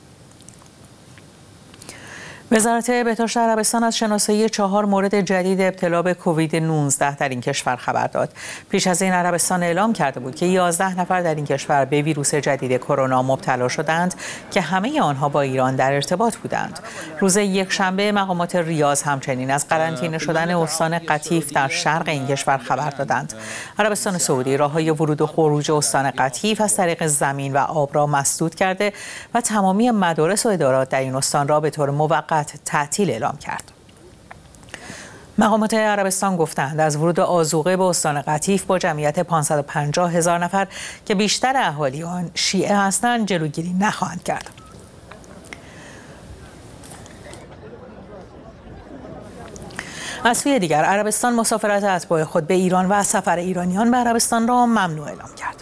وزارت بهداشت عربستان از شناسایی 4 مورد جدید ابتلا به کووید 19 در این کشور خبر داد. پیش از این عربستان اعلام کرده بود که 11 نفر در این کشور به ویروس جدید کرونا مبتلا شدند که همه آنها با ایران در ارتباط بودند. روز یکشنبه مقامات ریاض همچنین از قرنطینه شدن استان قطیف در شرق این کشور خبر دادند. عربستان سعودی راههای ورود و خروج استان قطیف از طریق زمین و آب را مسدود کرده و تمامی مدارس و ادارات در این استان را به طور موقت تعطیل اعلام کرد. مقامات عربستان گفتند از ورود آذوقه به استان قطیف با جمعیت 550,000 نفر که بیشتر اهالی آن شیعه هستند جلوگیری نخواهند کرد. از سوی دیگر عربستان مسافرت اتباع خود به ایران و سفر ایرانیان به عربستان را ممنوع اعلام کرد.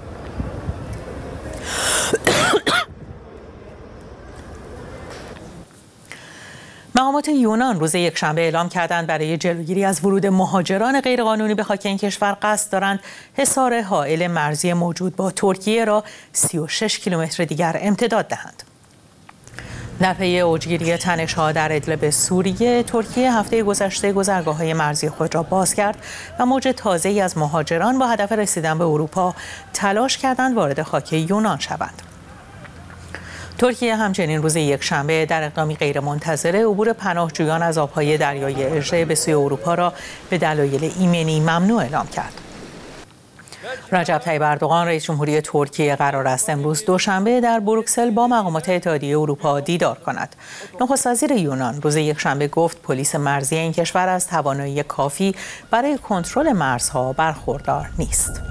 مقامات یونان روز یکشنبه اعلام کردند برای جلوگیری از ورود مهاجران غیرقانونی به خاک این کشور قصد دارند حصار حائل مرزی موجود با ترکیه را 36 کیلومتر دیگر امتداد دهند. در پی اوجگیری تنش‌ها در ادلب سوریه، ترکیه هفته گذشته گذرگاه‌های مرزی خود را باز کرد و موج تازه‌ای از مهاجران با هدف رسیدن به اروپا تلاش کردند وارد خاک یونان شوند. ترکیه همچنین روز یکشنبه در اقدامی غیرمنتظره عبور پناهجویان از آبهای دریای اژه به سوی اروپا را به دلایل ایمنی ممنوع اعلام کرد. رجب طیب اردوغان رئیس جمهوری ترکیه قرار است امروز دوشنبه در بروکسل با مقامات اتحادیه اروپا دیدار کند. نخست وزیر یونان روز یکشنبه گفت پلیس مرزی این کشور از توانایی کافی برای کنترل مرزها برخوردار نیست.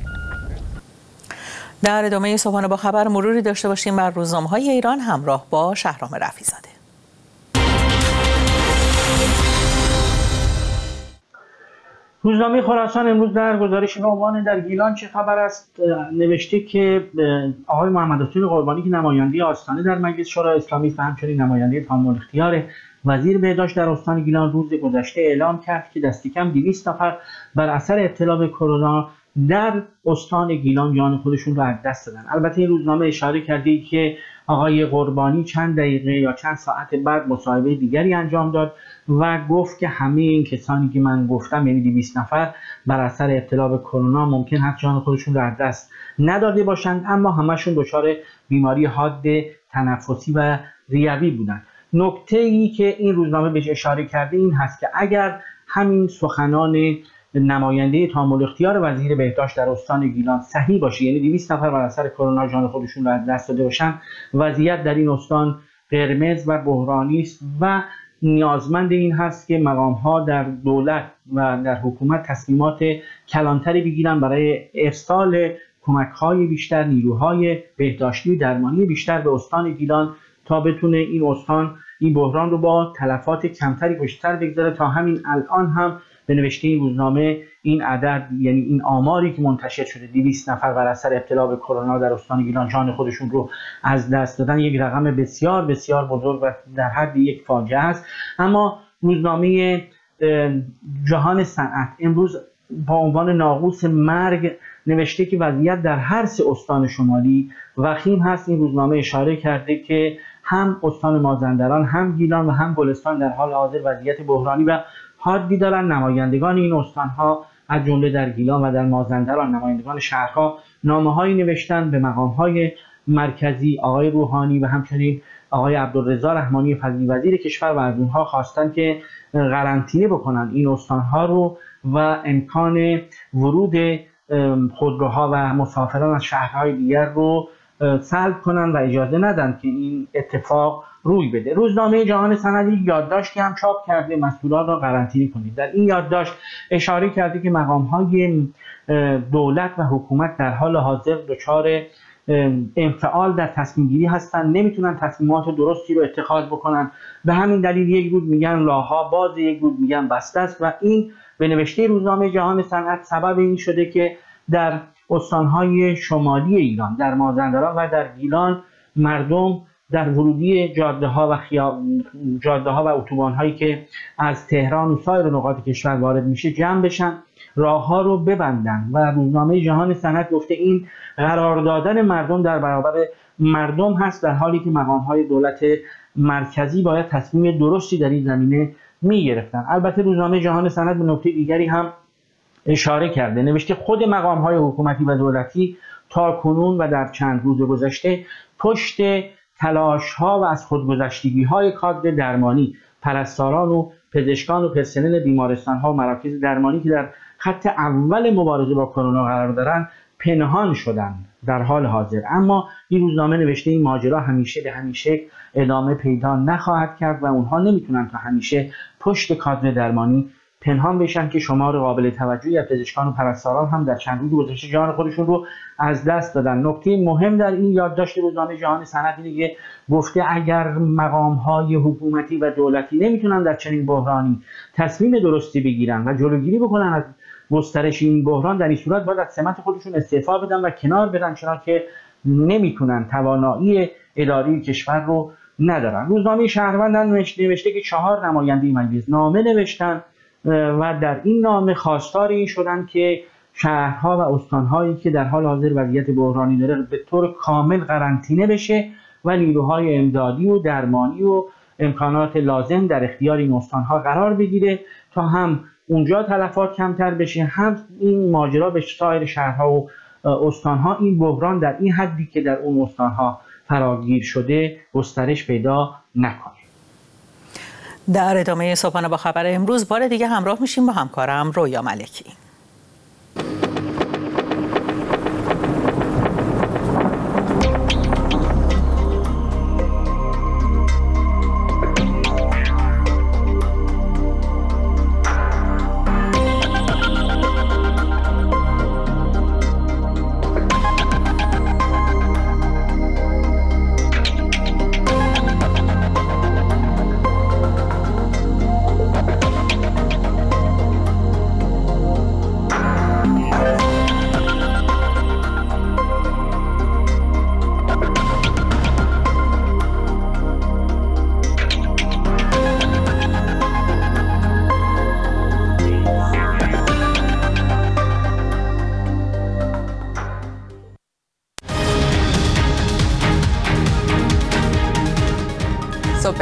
در ادامه صبحانه با خبر مروری داشته باشیم بر روزنامه‌های ایران همراه با شهرام رفیع‌زاده. روزنامه خراسان امروز در گزارش عنوان در گیلان چه خبر است نوشته که آقای محمد حسین قربانی که نماینده آستانه در مجلس شورای اسلامی و همچنین نماینده تامل اختیار وزیر بهداشت در استان گیلان روز گذشته اعلام کرد که دست کم 200 نفر بر اثر ابتلا به کرونا در استان گیلان جان خودشون را از دست دادن. البته این روزنامه اشاره کرده که آقای قربانی چند دقیقه یا چند ساعت بعد مصاحبه دیگری انجام داد و گفت که همه این کسانی که من گفتم، یعنی 200 نفر، بر اثر ابتلا به کرونا ممکن هست جان خودشون رو از دست نداده باشند، اما همشون دچار بیماری حاد تنفسی و ریوی بودند. نکته ای که این روزنامه بهش اشاره کرده این هست که اگر همین سخنان نماینده تام الاختیار وزیر بهداشت در استان گیلان صحیح باشه، یعنی 200 نفر بر اثر کرونا جان خودشون رو از دست داده باشن، وضعیت در این استان قرمز و بحرانی است و نیازمند این هست که مقام‌ها در دولت و در حکومت تصمیمات کلانتری بگیرن برای ارسال کمک‌های بیشتر، نیروهای بهداشتی و درمانی بیشتر به استان گیلان تا بتونه این استان این بحران رو با تلفات کمتری پشت سر بگذاره. تا همین الان هم به نوشته این روزنامه این عدد، یعنی این آماری که منتشر شده 200 نفر بر اثر ابتلا به کرونا در استان گیلان جان خودشون رو از دست دادن، یک رقم بسیار بسیار بزرگ و در حد یک فاجعه است. اما روزنامه جهان صنعت امروز با عنوان ناقوس مرگ نوشته که وضعیت در هر سه استان شمالی وخیم هست. این روزنامه اشاره کرده که هم استان مازندران، هم گیلان و هم گلستان در حال حاضر وضعیت بحرانی و حادی دارن. نمایندگان این استان‌ها از جمله در گیلان و در مازندران نمایندگان شهرها نامه‌هایی نوشتن به مقام‌های مرکزی، آقای روحانی و همچنین آقای عبدالرضا رحمانی فضلی وزیر کشور و از اونها خواستن که قرنطینه بکنن این استان‌ها رو و امکان ورود خودروها و مسافران از شهرهای دیگر رو سلب کنن و اجازه ندن که این اتفاق روی بده. روزنامه جهان صنعت یادداشتی هم چاپ کرده مسئولان را قرنطینه کنید. در این یادداشت اشاره کرده که مقام‌های دولت و حکومت در حال حاضر دچار انفعال در تصمیم گیری هستن، نمیتونن تصمیمات درستی رو اتخاذ بکنن. به همین دلیل یک روز میگن راه‌ها باز، یک روز میگن بسته است و این به نوشته روزنامه جهان صنعت سبب این شده که در استان‌های شمالی ایران، در مازندران و در گیلان، مردم در ورودی جاده‌ها و اتوبان‌هایی که از تهران و سایر نقاط کشور وارد میشه جمع بشن، راه‌ها رو ببندن و روزنامه جهان صنعت گفته این قرار دادن مردم در برابر مردم هست، در حالی که مقام‌های دولت مرکزی باید تصمیم درستی در این زمینه می‌گرفتن. البته روزنامه جهان صنعت به نکته دیگری هم اشاره کرده، نوشته خود مقام‌های حکومتی و دولتی تا کنون و در چند روز گذشته پشت تلاش‌ها و از خودگذشتگی‌های کادر درمانی، پرستاران و پزشکان و پرسنل بیمارستان‌ها و مراکز درمانی که در خط اول مبارزه با کرونا قرار دارند پنهان شدند در حال حاضر. اما این روزنامه نوشته این ماجرا همیشه به همین شکل ادامه پیدا نخواهد کرد و اونها نمیتونن تا همیشه پشت کادر درمانی پنهان بشن که شمار قابل توجهی از پزشکان و پرستاران هم در چند روز گذشته جان خودشون رو از دست دادن. نکته مهم در این یادداشت روزنامه جهان صنعت اینه که گفته اگر مقام‌های حکومتی و دولتی نمیتونن در چنین بحرانی تصمیم درستی بگیرن و جلوگیری بکنن از گسترش این بحران، در این صورت باید از سمت خودشون استعفا بدن و کنار برن، چون که نمیتونن، توانایی اداری کشور رو ندارن. روزنامه شهروند نوشته که 4 نماینده مجلس نامه نوشتن و در این نامه خواستار این شدن که شهرها و استانهایی که در حال حاضر وضعیت بحرانی داره به طور کامل قرنطینه بشه و نیروهای امدادی و درمانی و امکانات لازم در اختیار این استانها قرار بگیره تا هم اونجا تلفات کمتر بشه، هم این ماجرا به سایر شهرها و استانها، این بحران در این حدی که در اون استانها فراگیر شده گسترش پیدا نکنه. در ادامه صبحانه با خبر امروز بار دیگه همراه میشیم با همکارم رویا ملکی.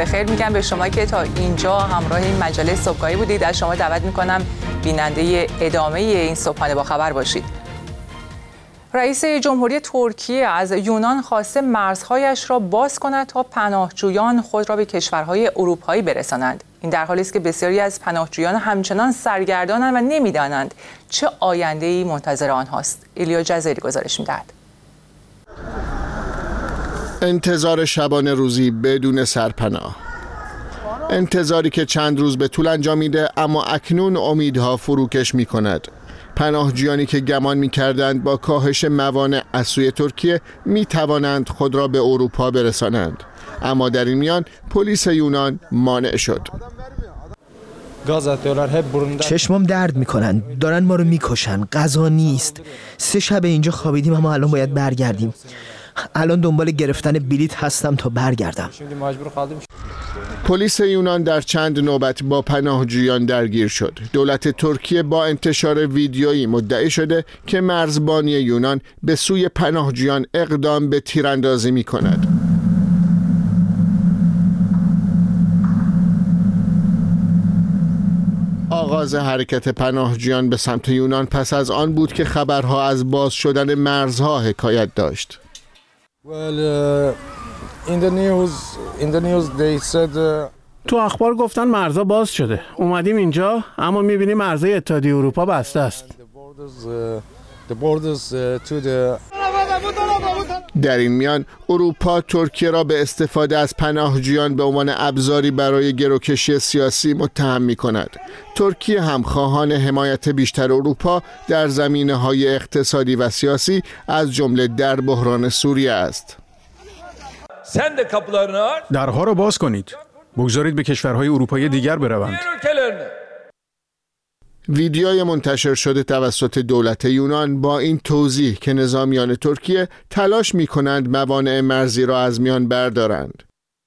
بخیر میگم به شما که تا اینجا همراه این مجله صبحگاهی بودید. از شما دعوت میکنم بیننده ادامه این صبحانه با خبر باشید. رئیس جمهوری ترکیه از یونان خواسته مرزهایش را باز کند تا پناهجویان خود را به کشورهای اروپایی برسانند. این در حالی است که بسیاری از پناهجویان همچنان سرگردانند و نمیدانند چه آینده‌ای منتظر آنهاست. ایلیا جزیری گزارش می‌دهد. انتظار شبانه روزی بدون سرپناه، انتظاری که چند روز به طول انجامیده، اما اکنون امیدها فروکش می‌کند. پناهجویانی که گمان می‌کردند با کاهش موانع از سوی ترکیه می‌توانند خود را به اروپا برسانند، اما در این میان پلیس یونان مانع شد. چشمام درد میکنن، دارن ما رو میکشن، غذا نیست. 3 شب اینجا خوابیدیم اما الان باید برگردیم. الان دنبال گرفتن بلیط هستم تا برگردم. پلیس یونان در چند نوبت با پناهجویان درگیر شد. دولت ترکیه با انتشار ویدیویی مدعی شده که مرزبانی یونان به سوی پناهجویان اقدام به تیراندازی میکند. آغاز حرکت پناهجویان به سمت یونان پس از آن بود که خبرها از باز شدن مرزها حکایت داشت. تو اخبار گفتن مرزها باز شده. اومدیم اینجا اما میبینیم مرزهای اتحادیه اروپا بسته است. در این میان اروپا ترکیه را به استفاده از پناهجویان به عنوان ابزاری برای گروکشی سیاسی متهم می‌کند. ترکیه هم خواهان حمایت بیشتر اروپا در زمینه‌های اقتصادی و سیاسی از جمله در بحران سوریه است. درها را باز کنید. بگذارید به کشورهای اروپایی دیگر بروند. ویدیوی منتشر شده توسط دولت یونان با این توضیح که نظامیان ترکیه تلاش می‌کنند موانع مرزی را از میان بردارند.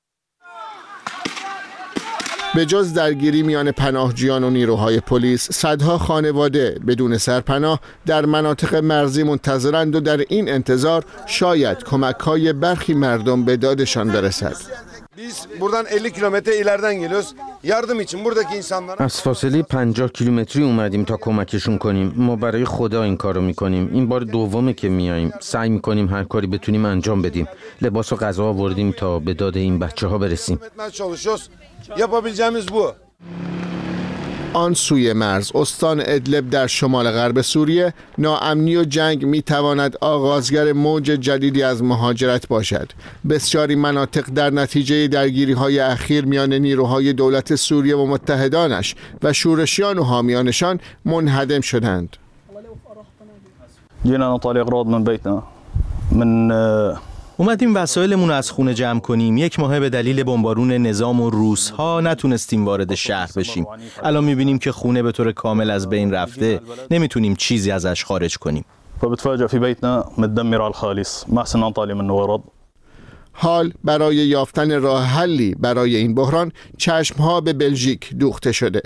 به جز درگیری میان پناهجویان و نیروهای پلیس، صدها خانواده بدون سرپناه در مناطق مرزی منتظرند و در این انتظار شاید کمک‌های برخی مردم به دادشان برسد. Biz buradan 50 kilometre ileriden geliyoruz. Yardım için buradaki insanlara. از فاصله 50 کیلومتری اومدیم تا کمکشون کنیم. ما برای خدا این کارو میکنیم. این بار دومه که میاییم. سعی میکنیم هر کاری بتونیم انجام بدیم. لباس و غذا آوردیم تا به داد این بچه‌ها برسیم. Yapabileceğimiz bu. آن سوی مرز استان ادلب در شمال غرب سوریه، ناامنی و جنگ میتواند آغازگر موج جدیدی از مهاجرت باشد. بسیاری مناطق در نتیجه درگیری‌های اخیر میان نیروهای دولت سوریه و متحدانش و شورشیان و حامیانشان منهدم شدند. اومدیم وسایلمون از خونه جمع کنیم. 1 ماه به دلیل بمبارون نظام و روس‌ها نتونستیم وارد شهر بشیم. الان می‌بینیم که خونه به طور کامل از بین رفته. نمیتونیم چیزی ازش خارج کنیم. حال برای یافتن راه حلی برای این بحران چشم‌ها به بلژیک دوخته شده.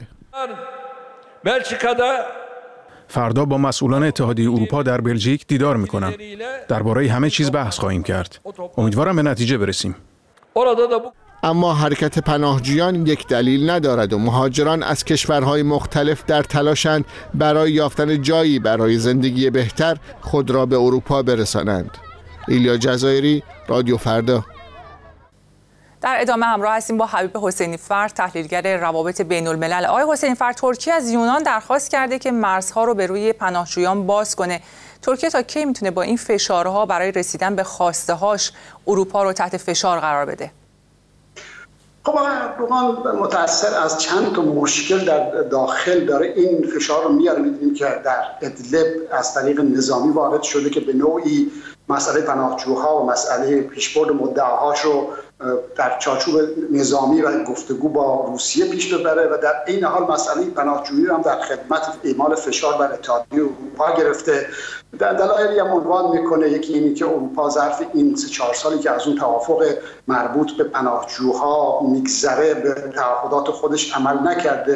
فردا با مسئولان اتحادیه اروپا در بلژیک دیدار میکنم. درباره همه چیز بحث خواهیم کرد. امیدوارم به نتیجه برسیم. اما حرکت پناهجویان یک دلیل ندارد و مهاجران از کشورهای مختلف در تلاشند برای یافتن جایی برای زندگی بهتر خود را به اروپا برسانند. ایلیا جزایری، رادیو فردا. در ادامه همراه هستیم با حبیب حسینی فر، تحلیلگر روابط بین الملل. آقای حسینی فر، ترکیه از یونان درخواست کرده که مرزها رو به روی پناهجویان باز کنه. ترکیه تا کی میتونه با این فشارها برای رسیدن به خواسته هاش اروپا رو تحت فشار قرار بده؟ خب اردوغان متأثر از چند تا مشکل در داخل داره این فشار رو میاره. می‌دونیم که در ادلب از طریق نظامی وارد شده که به نوعی مسئله پناهجوها و مسئله پیشبرد مدعاهاش رو در چارچوب نظامی و گفتگو با روسیه پیش ببره و در این حال مسئله پناهجویی هم در خدمت اعمال فشار بر اتحادیه اروپا گرفته. در دلایلی هم عنوان میکنه، یکی اینی که اروپا ظرف این 3-4 سالی که از اون توافق مربوط به پناهجوها میگذره به تعهدات خودش عمل نکرده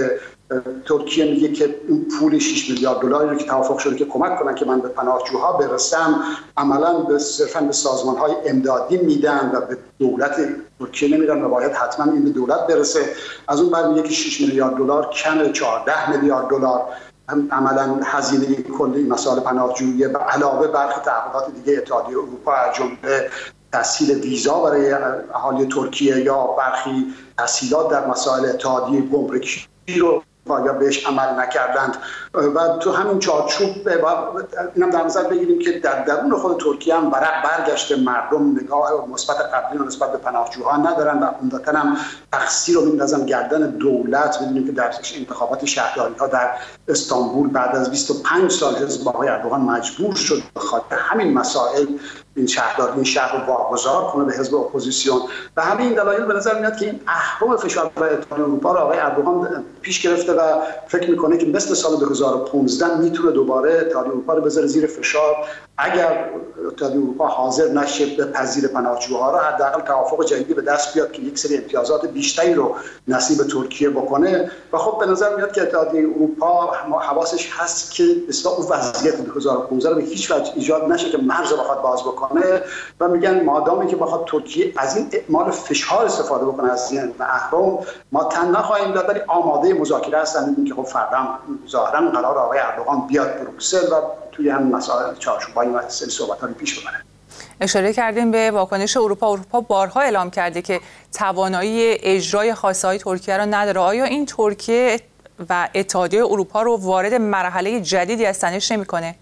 ترکیه میگه که این پول 6 میلیارد دلاری رو که توافق شده که کمک کنن که من به پناهجوها برسم عملاً صرفاً به سازمان‌های امدادی میدن و به دولت ترکیه نمیدن و باید حتما این به دولت برسه. از اون بعد میگه که 6 میلیارد دلار کم 14 میلیارد دلار عملاً هزینه کلی مسائل پناهجویی به علاوه برخی تعهدات دیگه اتحادیه اروپا از جمله تسهیل ویزا برای اهالی ترکیه یا برخی تسهیلات در مسائل اتحادیه گمرکی رو یا بهش عمل نکردند و تو همین چارچوب اینم در نظر بگیریم که در درون خود ترکیه هم برگشت مردم نگاه مثبت قبلی نسبت به پناهجوها ندارن و عمدتاً هم تقصیر رو میندازن گردن دولت. می‌دونیم که در انتخابات شهرداری‌ها در استانبول بعد از 25 سال حزب آقای اردوغان مجبور شد به خاطر همین مسائل این شهر رو واگذار کنه به حزب اپوزیسیون و همین دلایل به نظر میاد که این اهرم فشار برای اتحادیه اروپا رو آقای اردوغان پیش گرفته و فکر میکنه که مثل سال 2015 میتونه دوباره اتحادیه اروپا رو بذاره زیر فشار. اگر اتحادیه اروپا حاضر نشه به پذیر پناهجوها رو حداقل توافق جدیدی به دست بیاد که یک سری امتیازات بیشتری رو نصیب ترکیه بکنه و خب به نظر میاد که اتحادیه اروپا حواسش هست که اصلاح اون وضعیت 2015 رو به هیچ وجه ایجاد نشه که مرز رو بخواد باز بکنه و میگن مادامی که بخواد ترکیه از این اعمال فشار استفاده بکنه از این اهرم ما تن نخواهیم داد، ولی آماده مذاکره هستن. میگن که خب فردا ظاهرا قرار آقای اردوغان بیاد بروکسل و توی هم مسائل چارچوبای مسائل صحبت‌ها رو پیش ببره. اشاره کردیم به واکنش اروپا بارها اعلام کرده که توانایی اجرای خواسته‌های ترکیه را نداره. آیا این ترکیه و اتحادیه اروپا رو وارد مرحله جدیدی از تنش نمی‌کنه؟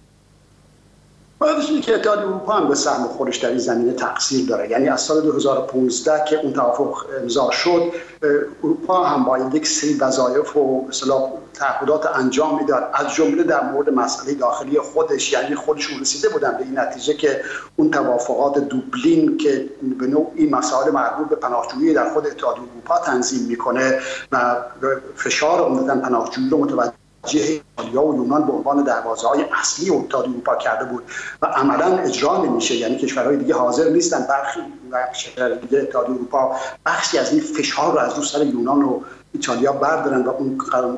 باید که اتحادیه اروپا هم به سهم خودش در این زمینه تقصیر داره. یعنی از سال 2015 که اون توافق امضا شد اروپا هم باید یک سری وظایف و اصطلاح تعهدات انجام میداد، از جمله در مورد مسئله داخلی خودش. یعنی خودشون رسیده بودن به این نتیجه که اون توافقات دوبلین که به نوعی مسائل مربوط به پناهجویی در خود اتحادیه اروپا تنظیم میکنه و فشار عمدتاً پناهجویی رو متوجه ایتالیا و یونان به عنوان دروازه‌های اصلی اتحادیه اروپا کرده بود و عملاً اجرا نمیشه. یعنی کشورهای دیگه حاضر نیستن برخی کشورهای دیگه اتحادیه اروپا بخشی از این فشار رو از رو سر یونان و ایتالیا بردارن و اون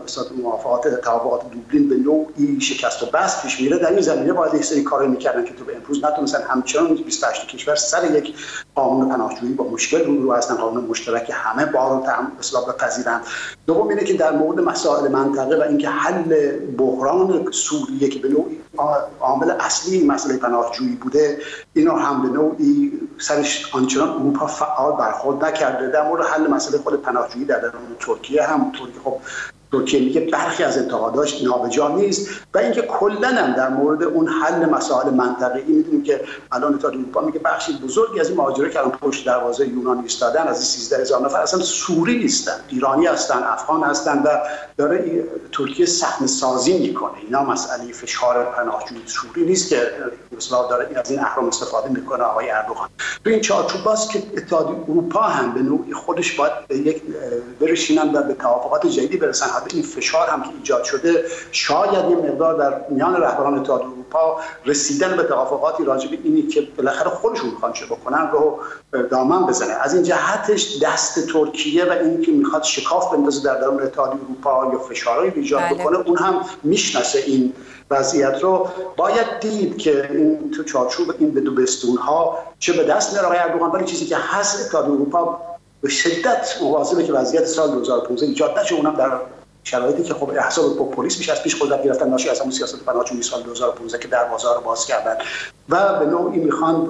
موافقات توافقات دوبلین به نوعی شکست و بست پیش میره. در این زمینه باید یک سری کارا میکردن که تو به امروز نتونستن. همچنان 28 کشور سر یک قانون پناهجویی با مشکل رو هستن، قانون مشترک همه بار رو اصلاح بپذیرن. دوم اینه که در مورد مسائل منطقه و اینکه حل بحران سوریه که به نوعی عامل اصلی مسئله پناهجویی بوده اینا هم به نوعی سرش آنچنان اروپا فعال برخورد نکرده. در مورد حل مسئله خود پناهجویی در درون ترکیه هم خب ترکیه میگه برخی از انتقاداش نابجا نیست و اینکه کلا هم در مورد اون حل مسائل منطقه‌ای میدونیم که الان اتحادیه اروپا میگه بخشی بزرگی از این مهاجرایی که الان پشت دروازه یونان ایستادن از این 13000 نفر اصلا سوری نیستن، ایرانی هستن، افغان هستن و داره ترکیه صحنه سازی میکنه. اینا مسئله فشار پناهجوی سوری نیست که مثلا داره از این اهرم استفاده میکنه آقای اردوغان. تو این چارچوب باز که اتحادیه اروپا هم به نوعی خودش باید یک برشینن و به توافقات جدیدی برسن. این فشار هم که ایجاد شده شاید یه مقدار در میان رهبران اتحادیه اروپا رسیدن به توافقاتی راجع به اینی که بالاخره خودشون میخوان چه بکنن رو دامن بزنه. از این جهتش دست ترکیه و اینکه میخواد شکاف بندازه در درون اتحادیه اروپا یا فشارهای ایجاد بکنه اون هم میشناسه این وضعیت رو. باید دید که این تو چارچوب این بدو بستونها چه به دست میاره آقای اردوغان، ولی چیزی که هست اتحادیه اروپا به شدت مواظبه که وضعیت سال 2015 ایجاد نشه، اونم در شرایطی که خب احزاب پوپولیسم میشه از پیش قدرت گرفتن ناشی از همون سیاست پناهجویی سال 2015 که دروازه‌ها رو باز کردن و به نوعی میخوان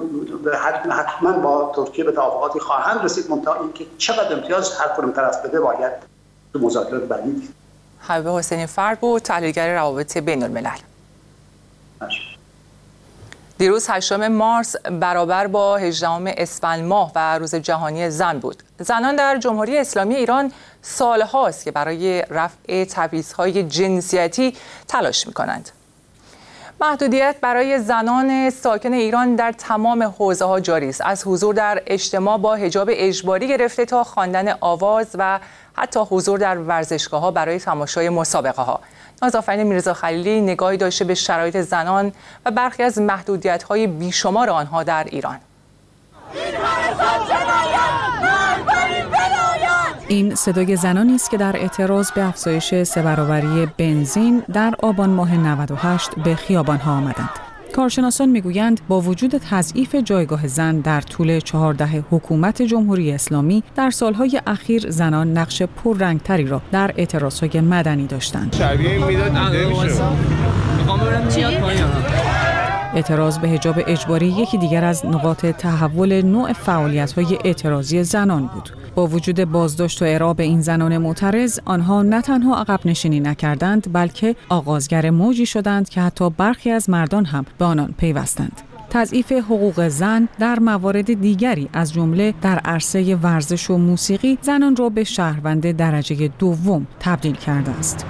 حتما با ترکیه به توافقاتی خواهند رسید. منتها اینکه چقدر امتیاز هر کدوم طرف بده باید تو مذاکرات بعدی دید. حبیب حسینی فرد بود، تحلیلگر روابط بین‌الملل. دیروز 8 مارس برابر با 18 اسفند ماه و روز جهانی زن بود. زنان در جمهوری اسلامی ایران سالهاست که برای رفع تبعیض‌های جنسیتی تلاش می‌کنند. محدودیت برای زنان ساکن ایران در تمام حوزه‌ها جاری است، از حضور در اجتماع با حجاب اجباری گرفته تا خواندن آواز و حتی حضور در ورزشگاه‌ها برای تماشای مسابقه‌ها. نازآفرین میرزا خلیلی نگاهی داشته به شرایط زنان و برخی از محدودیت‌های بیشمار آنها در ایران. این صدای زنانی است که در اعتراض به افزایش 3 برابری بنزین در آبان ماه 98 به خیابان‌ها آمدند. کارشناسان میگویند با وجود تضعیف جایگاه زن در طول 14 حکومت جمهوری اسلامی، در سالهای اخیر زنان نقش پررنگتری را در اعتراضهای مدنی داشتند. اعتراض به حجاب اجباری یکی دیگر از نقاط تحول نوع فعالیت‌های اعتراضی زنان بود. با وجود بازداشت و اعراب این زنان معترض، آنها نه تنها عقب نشینی نکردند، بلکه آغازگر موجی شدند که حتی برخی از مردان هم به آنان پیوستند. تضعیف حقوق زن در موارد دیگری از جمله در عرصه ورزش و موسیقی زنان را به شهروند درجه دوم تبدیل کرده است.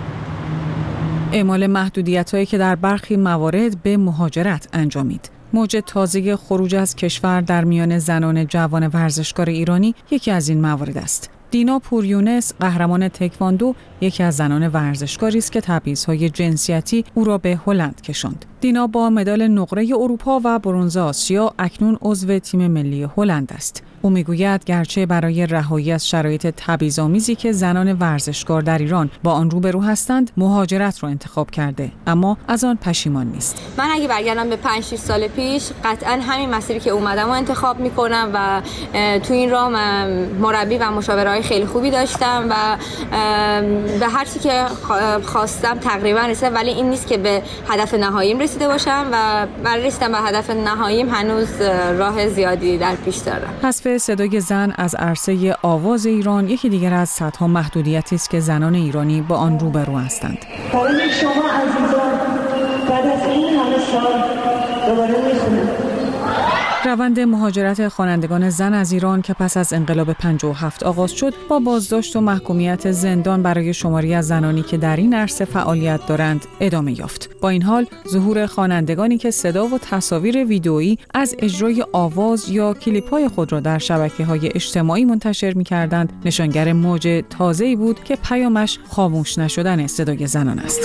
اعمال محدودیت‌هایی که در برخی موارد به مهاجرت انجامید. موج تازه خروج از کشور در میان زنان جوان ورزشکار ایرانی یکی از این موارد است. دینا پوریونس، قهرمان تکواندو، یکی از زنان ورزشکاری است که تبعیض‌های جنسیتی او را به هلند کشاند. دینا با مدال نقره اروپا و برنز آسیا اکنون عضو تیم ملی هلند است. او میگوید گرچه برای رهایی از شرایط تبعیض‌آمیزی که زنان ورزشکار در ایران با آن روبرو هستند، مهاجرت را انتخاب کرده، اما از آن پشیمان نیست. من اگه برگردم به 5-6 سال پیش، قطعاً همین مسیری که اومدم رو انتخاب میکنم و تو این راه مربی و مشاورهای خیلی خوبی داشتم و به هر چی که خواستم تقریبا رسیدم، ولی این نیست که به هدف نهاییم رسیده باشم و برای رسیدن به هدف نهاییم هنوز راه زیادی در پیش دارم. حذف صدای زن از عرصه آواز ایران یکی دیگر از صدها محدودیتی است که زنان ایرانی با آن روبرو هستند. برای شما عزیزان بعد از این همه سال دوباره میخونم. روند مهاجرت خوانندگان زن از ایران که پس از انقلاب 57 آغاز شد، با بازداشت و محکومیت زندان برای شماری از زنانی که در این عرصه فعالیت دارند ادامه یافت. با این حال، ظهور خوانندگانی که صدا و تصاویر ویدئویی از اجرای آواز یا کلیپ‌های خود را در شبکه‌های اجتماعی منتشر می‌کردند، نشانگر موج تازه‌ای بود که پیامش خاموش نشدن صدای زنان است.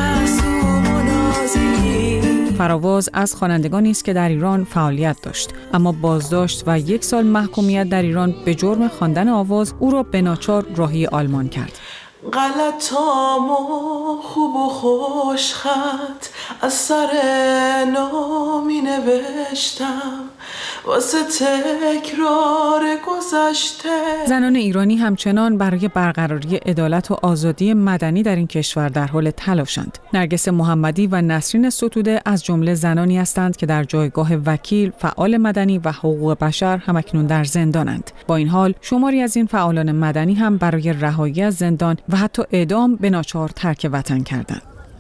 فراواز از خوانندگانی است که در ایران فعالیت داشت، اما بازداشت و 1 سال محکومیت در ایران به جرم خواندن آواز او را به ناچار راهی آلمان کرد. غلطام و خوب و خوش خط از سر نامی نوشتم واسه تکرار گذشته. زنان ایرانی همچنان برای برقراری عدالت و آزادی مدنی در این کشور در حال تلاشند. نرگس محمدی و نسرین ستوده از جمله زنانی هستند که در جایگاه وکیل، فعال مدنی و حقوق بشر همکنون در زندانند. با این حال، شماری از این فعالان مدنی هم برای رهایی از زندان و حتی اعدام به ناچار ترک وطن کردند.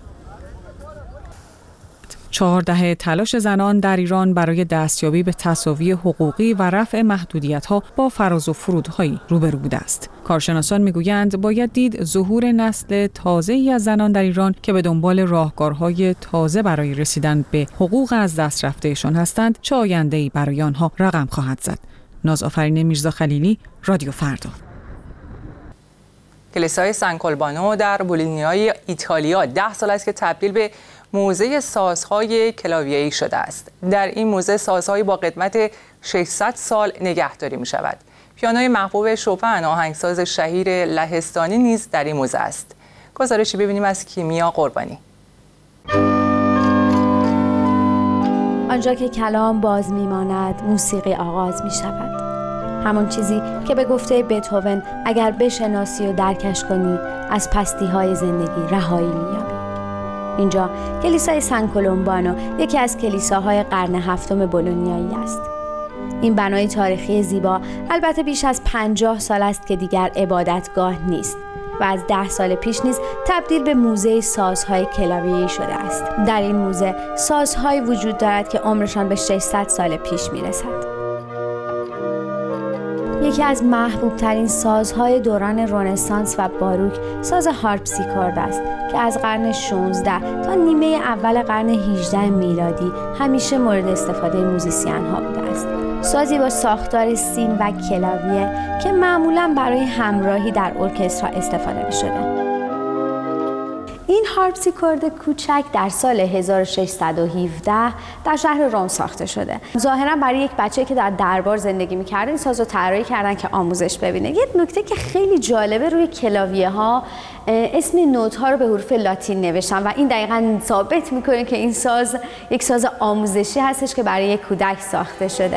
4 دهه تلاش زنان در ایران برای دستیابی به تساوی حقوقی و رفع محدودیت‌ها با فراز و فرودهایی روبرو بوده است. کارشناسان می‌گویند باید دید ظهور نسل تازه‌ای از زنان در ایران که به دنبال راهکارهای تازه برای رسیدن به حقوق از دست رفته‌شان هستند، چه آینده‌ای برای آنها رقم خواهد زد. نازآفرین میرزا خلیلی، رادیو فردا. کلیسای سن کلبانو در بولونیای ایتالیا 10 سال است که تبدیل به موزه سازهای کلاویه‌ای شده است. در این موزه سازهایی با قدمت 600 سال نگهداری می شود. پیانوی محبوب شوپن، آهنگساز شهیر لهستانی نیز در این موزه است. گزارشی ببینیم از کیمیا قربانی. آنجا که کلام باز می‌ماند، موسیقی آغاز می‌شود. همون چیزی که به گفته بتهوون اگر بشناسی و درکش کنی، از پستی‌های زندگی رهایی می‌یابی. اینجا کلیسای سن کولومبانو یکی از کلیساهای قرن 7 بولونیایی است. این بنای تاریخی زیبا البته بیش از 50 سال است که دیگر عبادتگاه نیست و از 10 سال پیش نیز تبدیل به موزه سازهای کلاویه‌ای شده است. در این موزه سازهایی وجود دارد که عمرشان به 600 سال پیش میرسد. یکی از محبوب ترین سازهای دوران رنسانس و باروک ساز هارپسیکورد است که از قرن 16 تا نیمه اول قرن 18 میلادی همیشه مورد استفاده موزیسین ها بوده است. سازی با ساختار سیم و کلاویه که معمولاً برای همراهی در ارکسترها استفاده می شده. این هارپسیکورد کوچک در سال 1617 در شهر روم ساخته شده. ظاهرا برای یک بچه که در دربار زندگی می‌کرده این ساز رو طراحی کردن که آموزش ببینه. یه نکته که خیلی جالبه، روی کلاویه ها اسم نوت ها رو به حروف لاتین نوشتن و این دقیقاً ثابت می‌کنه که این ساز یک ساز آموزشی هستش که برای یک کودک ساخته شده.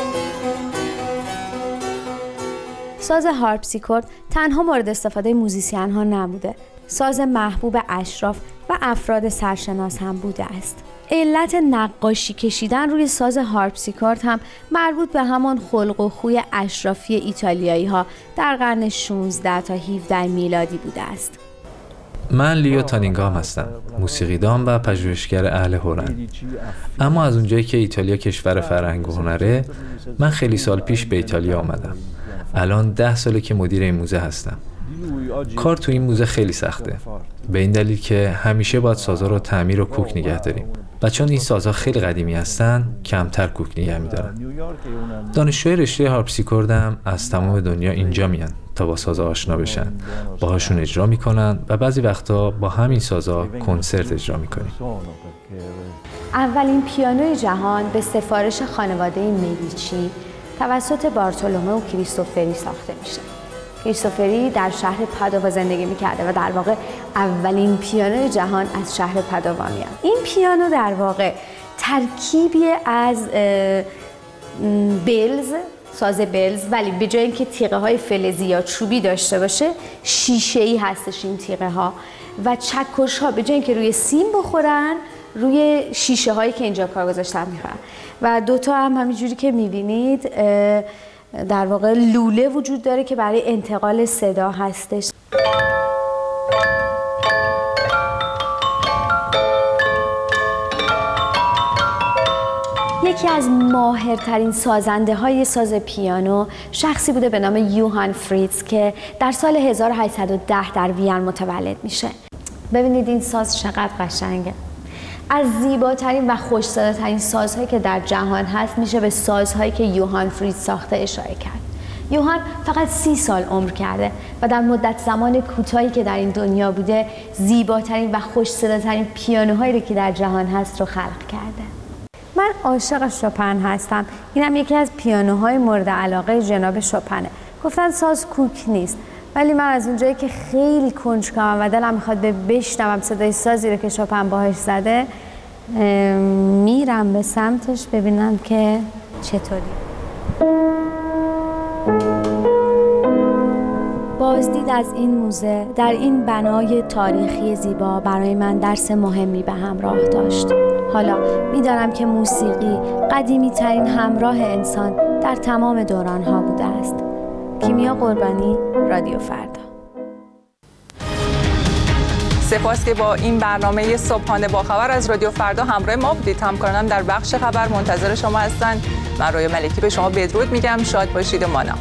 ساز هارپسیکورد تنها مورد استفاده موزیسین ها نبوده. ساز محبوب اشراف و افراد سرشناس هم بوده است. علت نقاشی کشیدن روی ساز هارپسیکورد هم مربوط به همان خلق و خوی اشرافی ایتالیایی ها در قرن 16 تا 17 میلادی بوده است. من لیو تانینگهام هستم، موسیقیدان و پژوهشگر اهل هنر. اما از اونجایی که ایتالیا کشور فرهنگ و هنره، من خیلی سال پیش به ایتالیا آمدم. الان 10 ساله که مدیر این موزه هستم. کار تو این موزه خیلی سخته، به این دلیل که همیشه باید سازا رو تعمیر و کوک نگه داریم و چون این سازا خیلی قدیمی هستن کمتر کوک نگه می‌دارن. دانشجوی رشته هارپسیکورد هم از تمام دنیا اینجا میان تا با سازا آشنا بشن، باهاشون اجرا میکنن و بعضی وقتا با همین سازا کنسرت اجرا میکنیم. اولین پیانوی جهان به سفارش خانواده مدیچی توسط بارتولومئو کریستوفری ساخته میشه. کریستوفری در شهر پادوا زندگی میکرده و در واقع اولین پیانوی جهان از شهر پادوا میاد. این پیانو در واقع ترکیبی از بلز، ساز بلز، ولی به جای اینکه تیغه های فلزی یا چوبی داشته باشه شیشه‌ای هستش این تیغه ها و چکش ها به جای اینکه روی سیم بخورن روی شیشه هایی که اینجا کار گذاشتن میخورن و دوتا هم همینجوری که میبینید در واقع لوله وجود داره که برای انتقال صدا هستش. یکی از ماهرترین سازنده های ساز پیانو شخصی بوده به نام یوهان فریتز که در سال 1810 در وین متولد میشه. ببینید این ساز چقدر قشنگه. از زیباترین و خوش‌صداترین سازهایی که در جهان هست میشه به سازهایی که یوهان فریتز ساخته اشاره کرد. یوهان فقط 30 سال عمر کرده و در مدت زمان کوتاهی که در این دنیا بوده زیباترین و خوش‌صداترین پیانوهایی رو که در جهان هست رو خلق کرده. من عاشق شوپن هستم. اینم یکی از پیانوهای مورد علاقه جناب شوپنه. گفتن ساز کوک نیست، ولی من از اونجایی که خیلی کنجکاوم و دلم میخواد بشنوم صدای سازی رو که شوپن باهاش زده، میرم به سمتش ببینم که چطوری. بازدید از این موزه در این بنای تاریخی زیبا برای من درس مهمی به همراه داشت. حالا می‌دانم که موسیقی قدیمی ترین همراه انسان در تمام دوران‌ها بوده است. کیمیا قربانی، رادیو فردا. سپاس که با این برنامه صبحانه با خبر از رادیو فردا همراه ما بودید. همکارانم در بخش خبر منتظر شما هستند. من رویا ملکی به شما بدرود میگم. شاد باشید و مانا.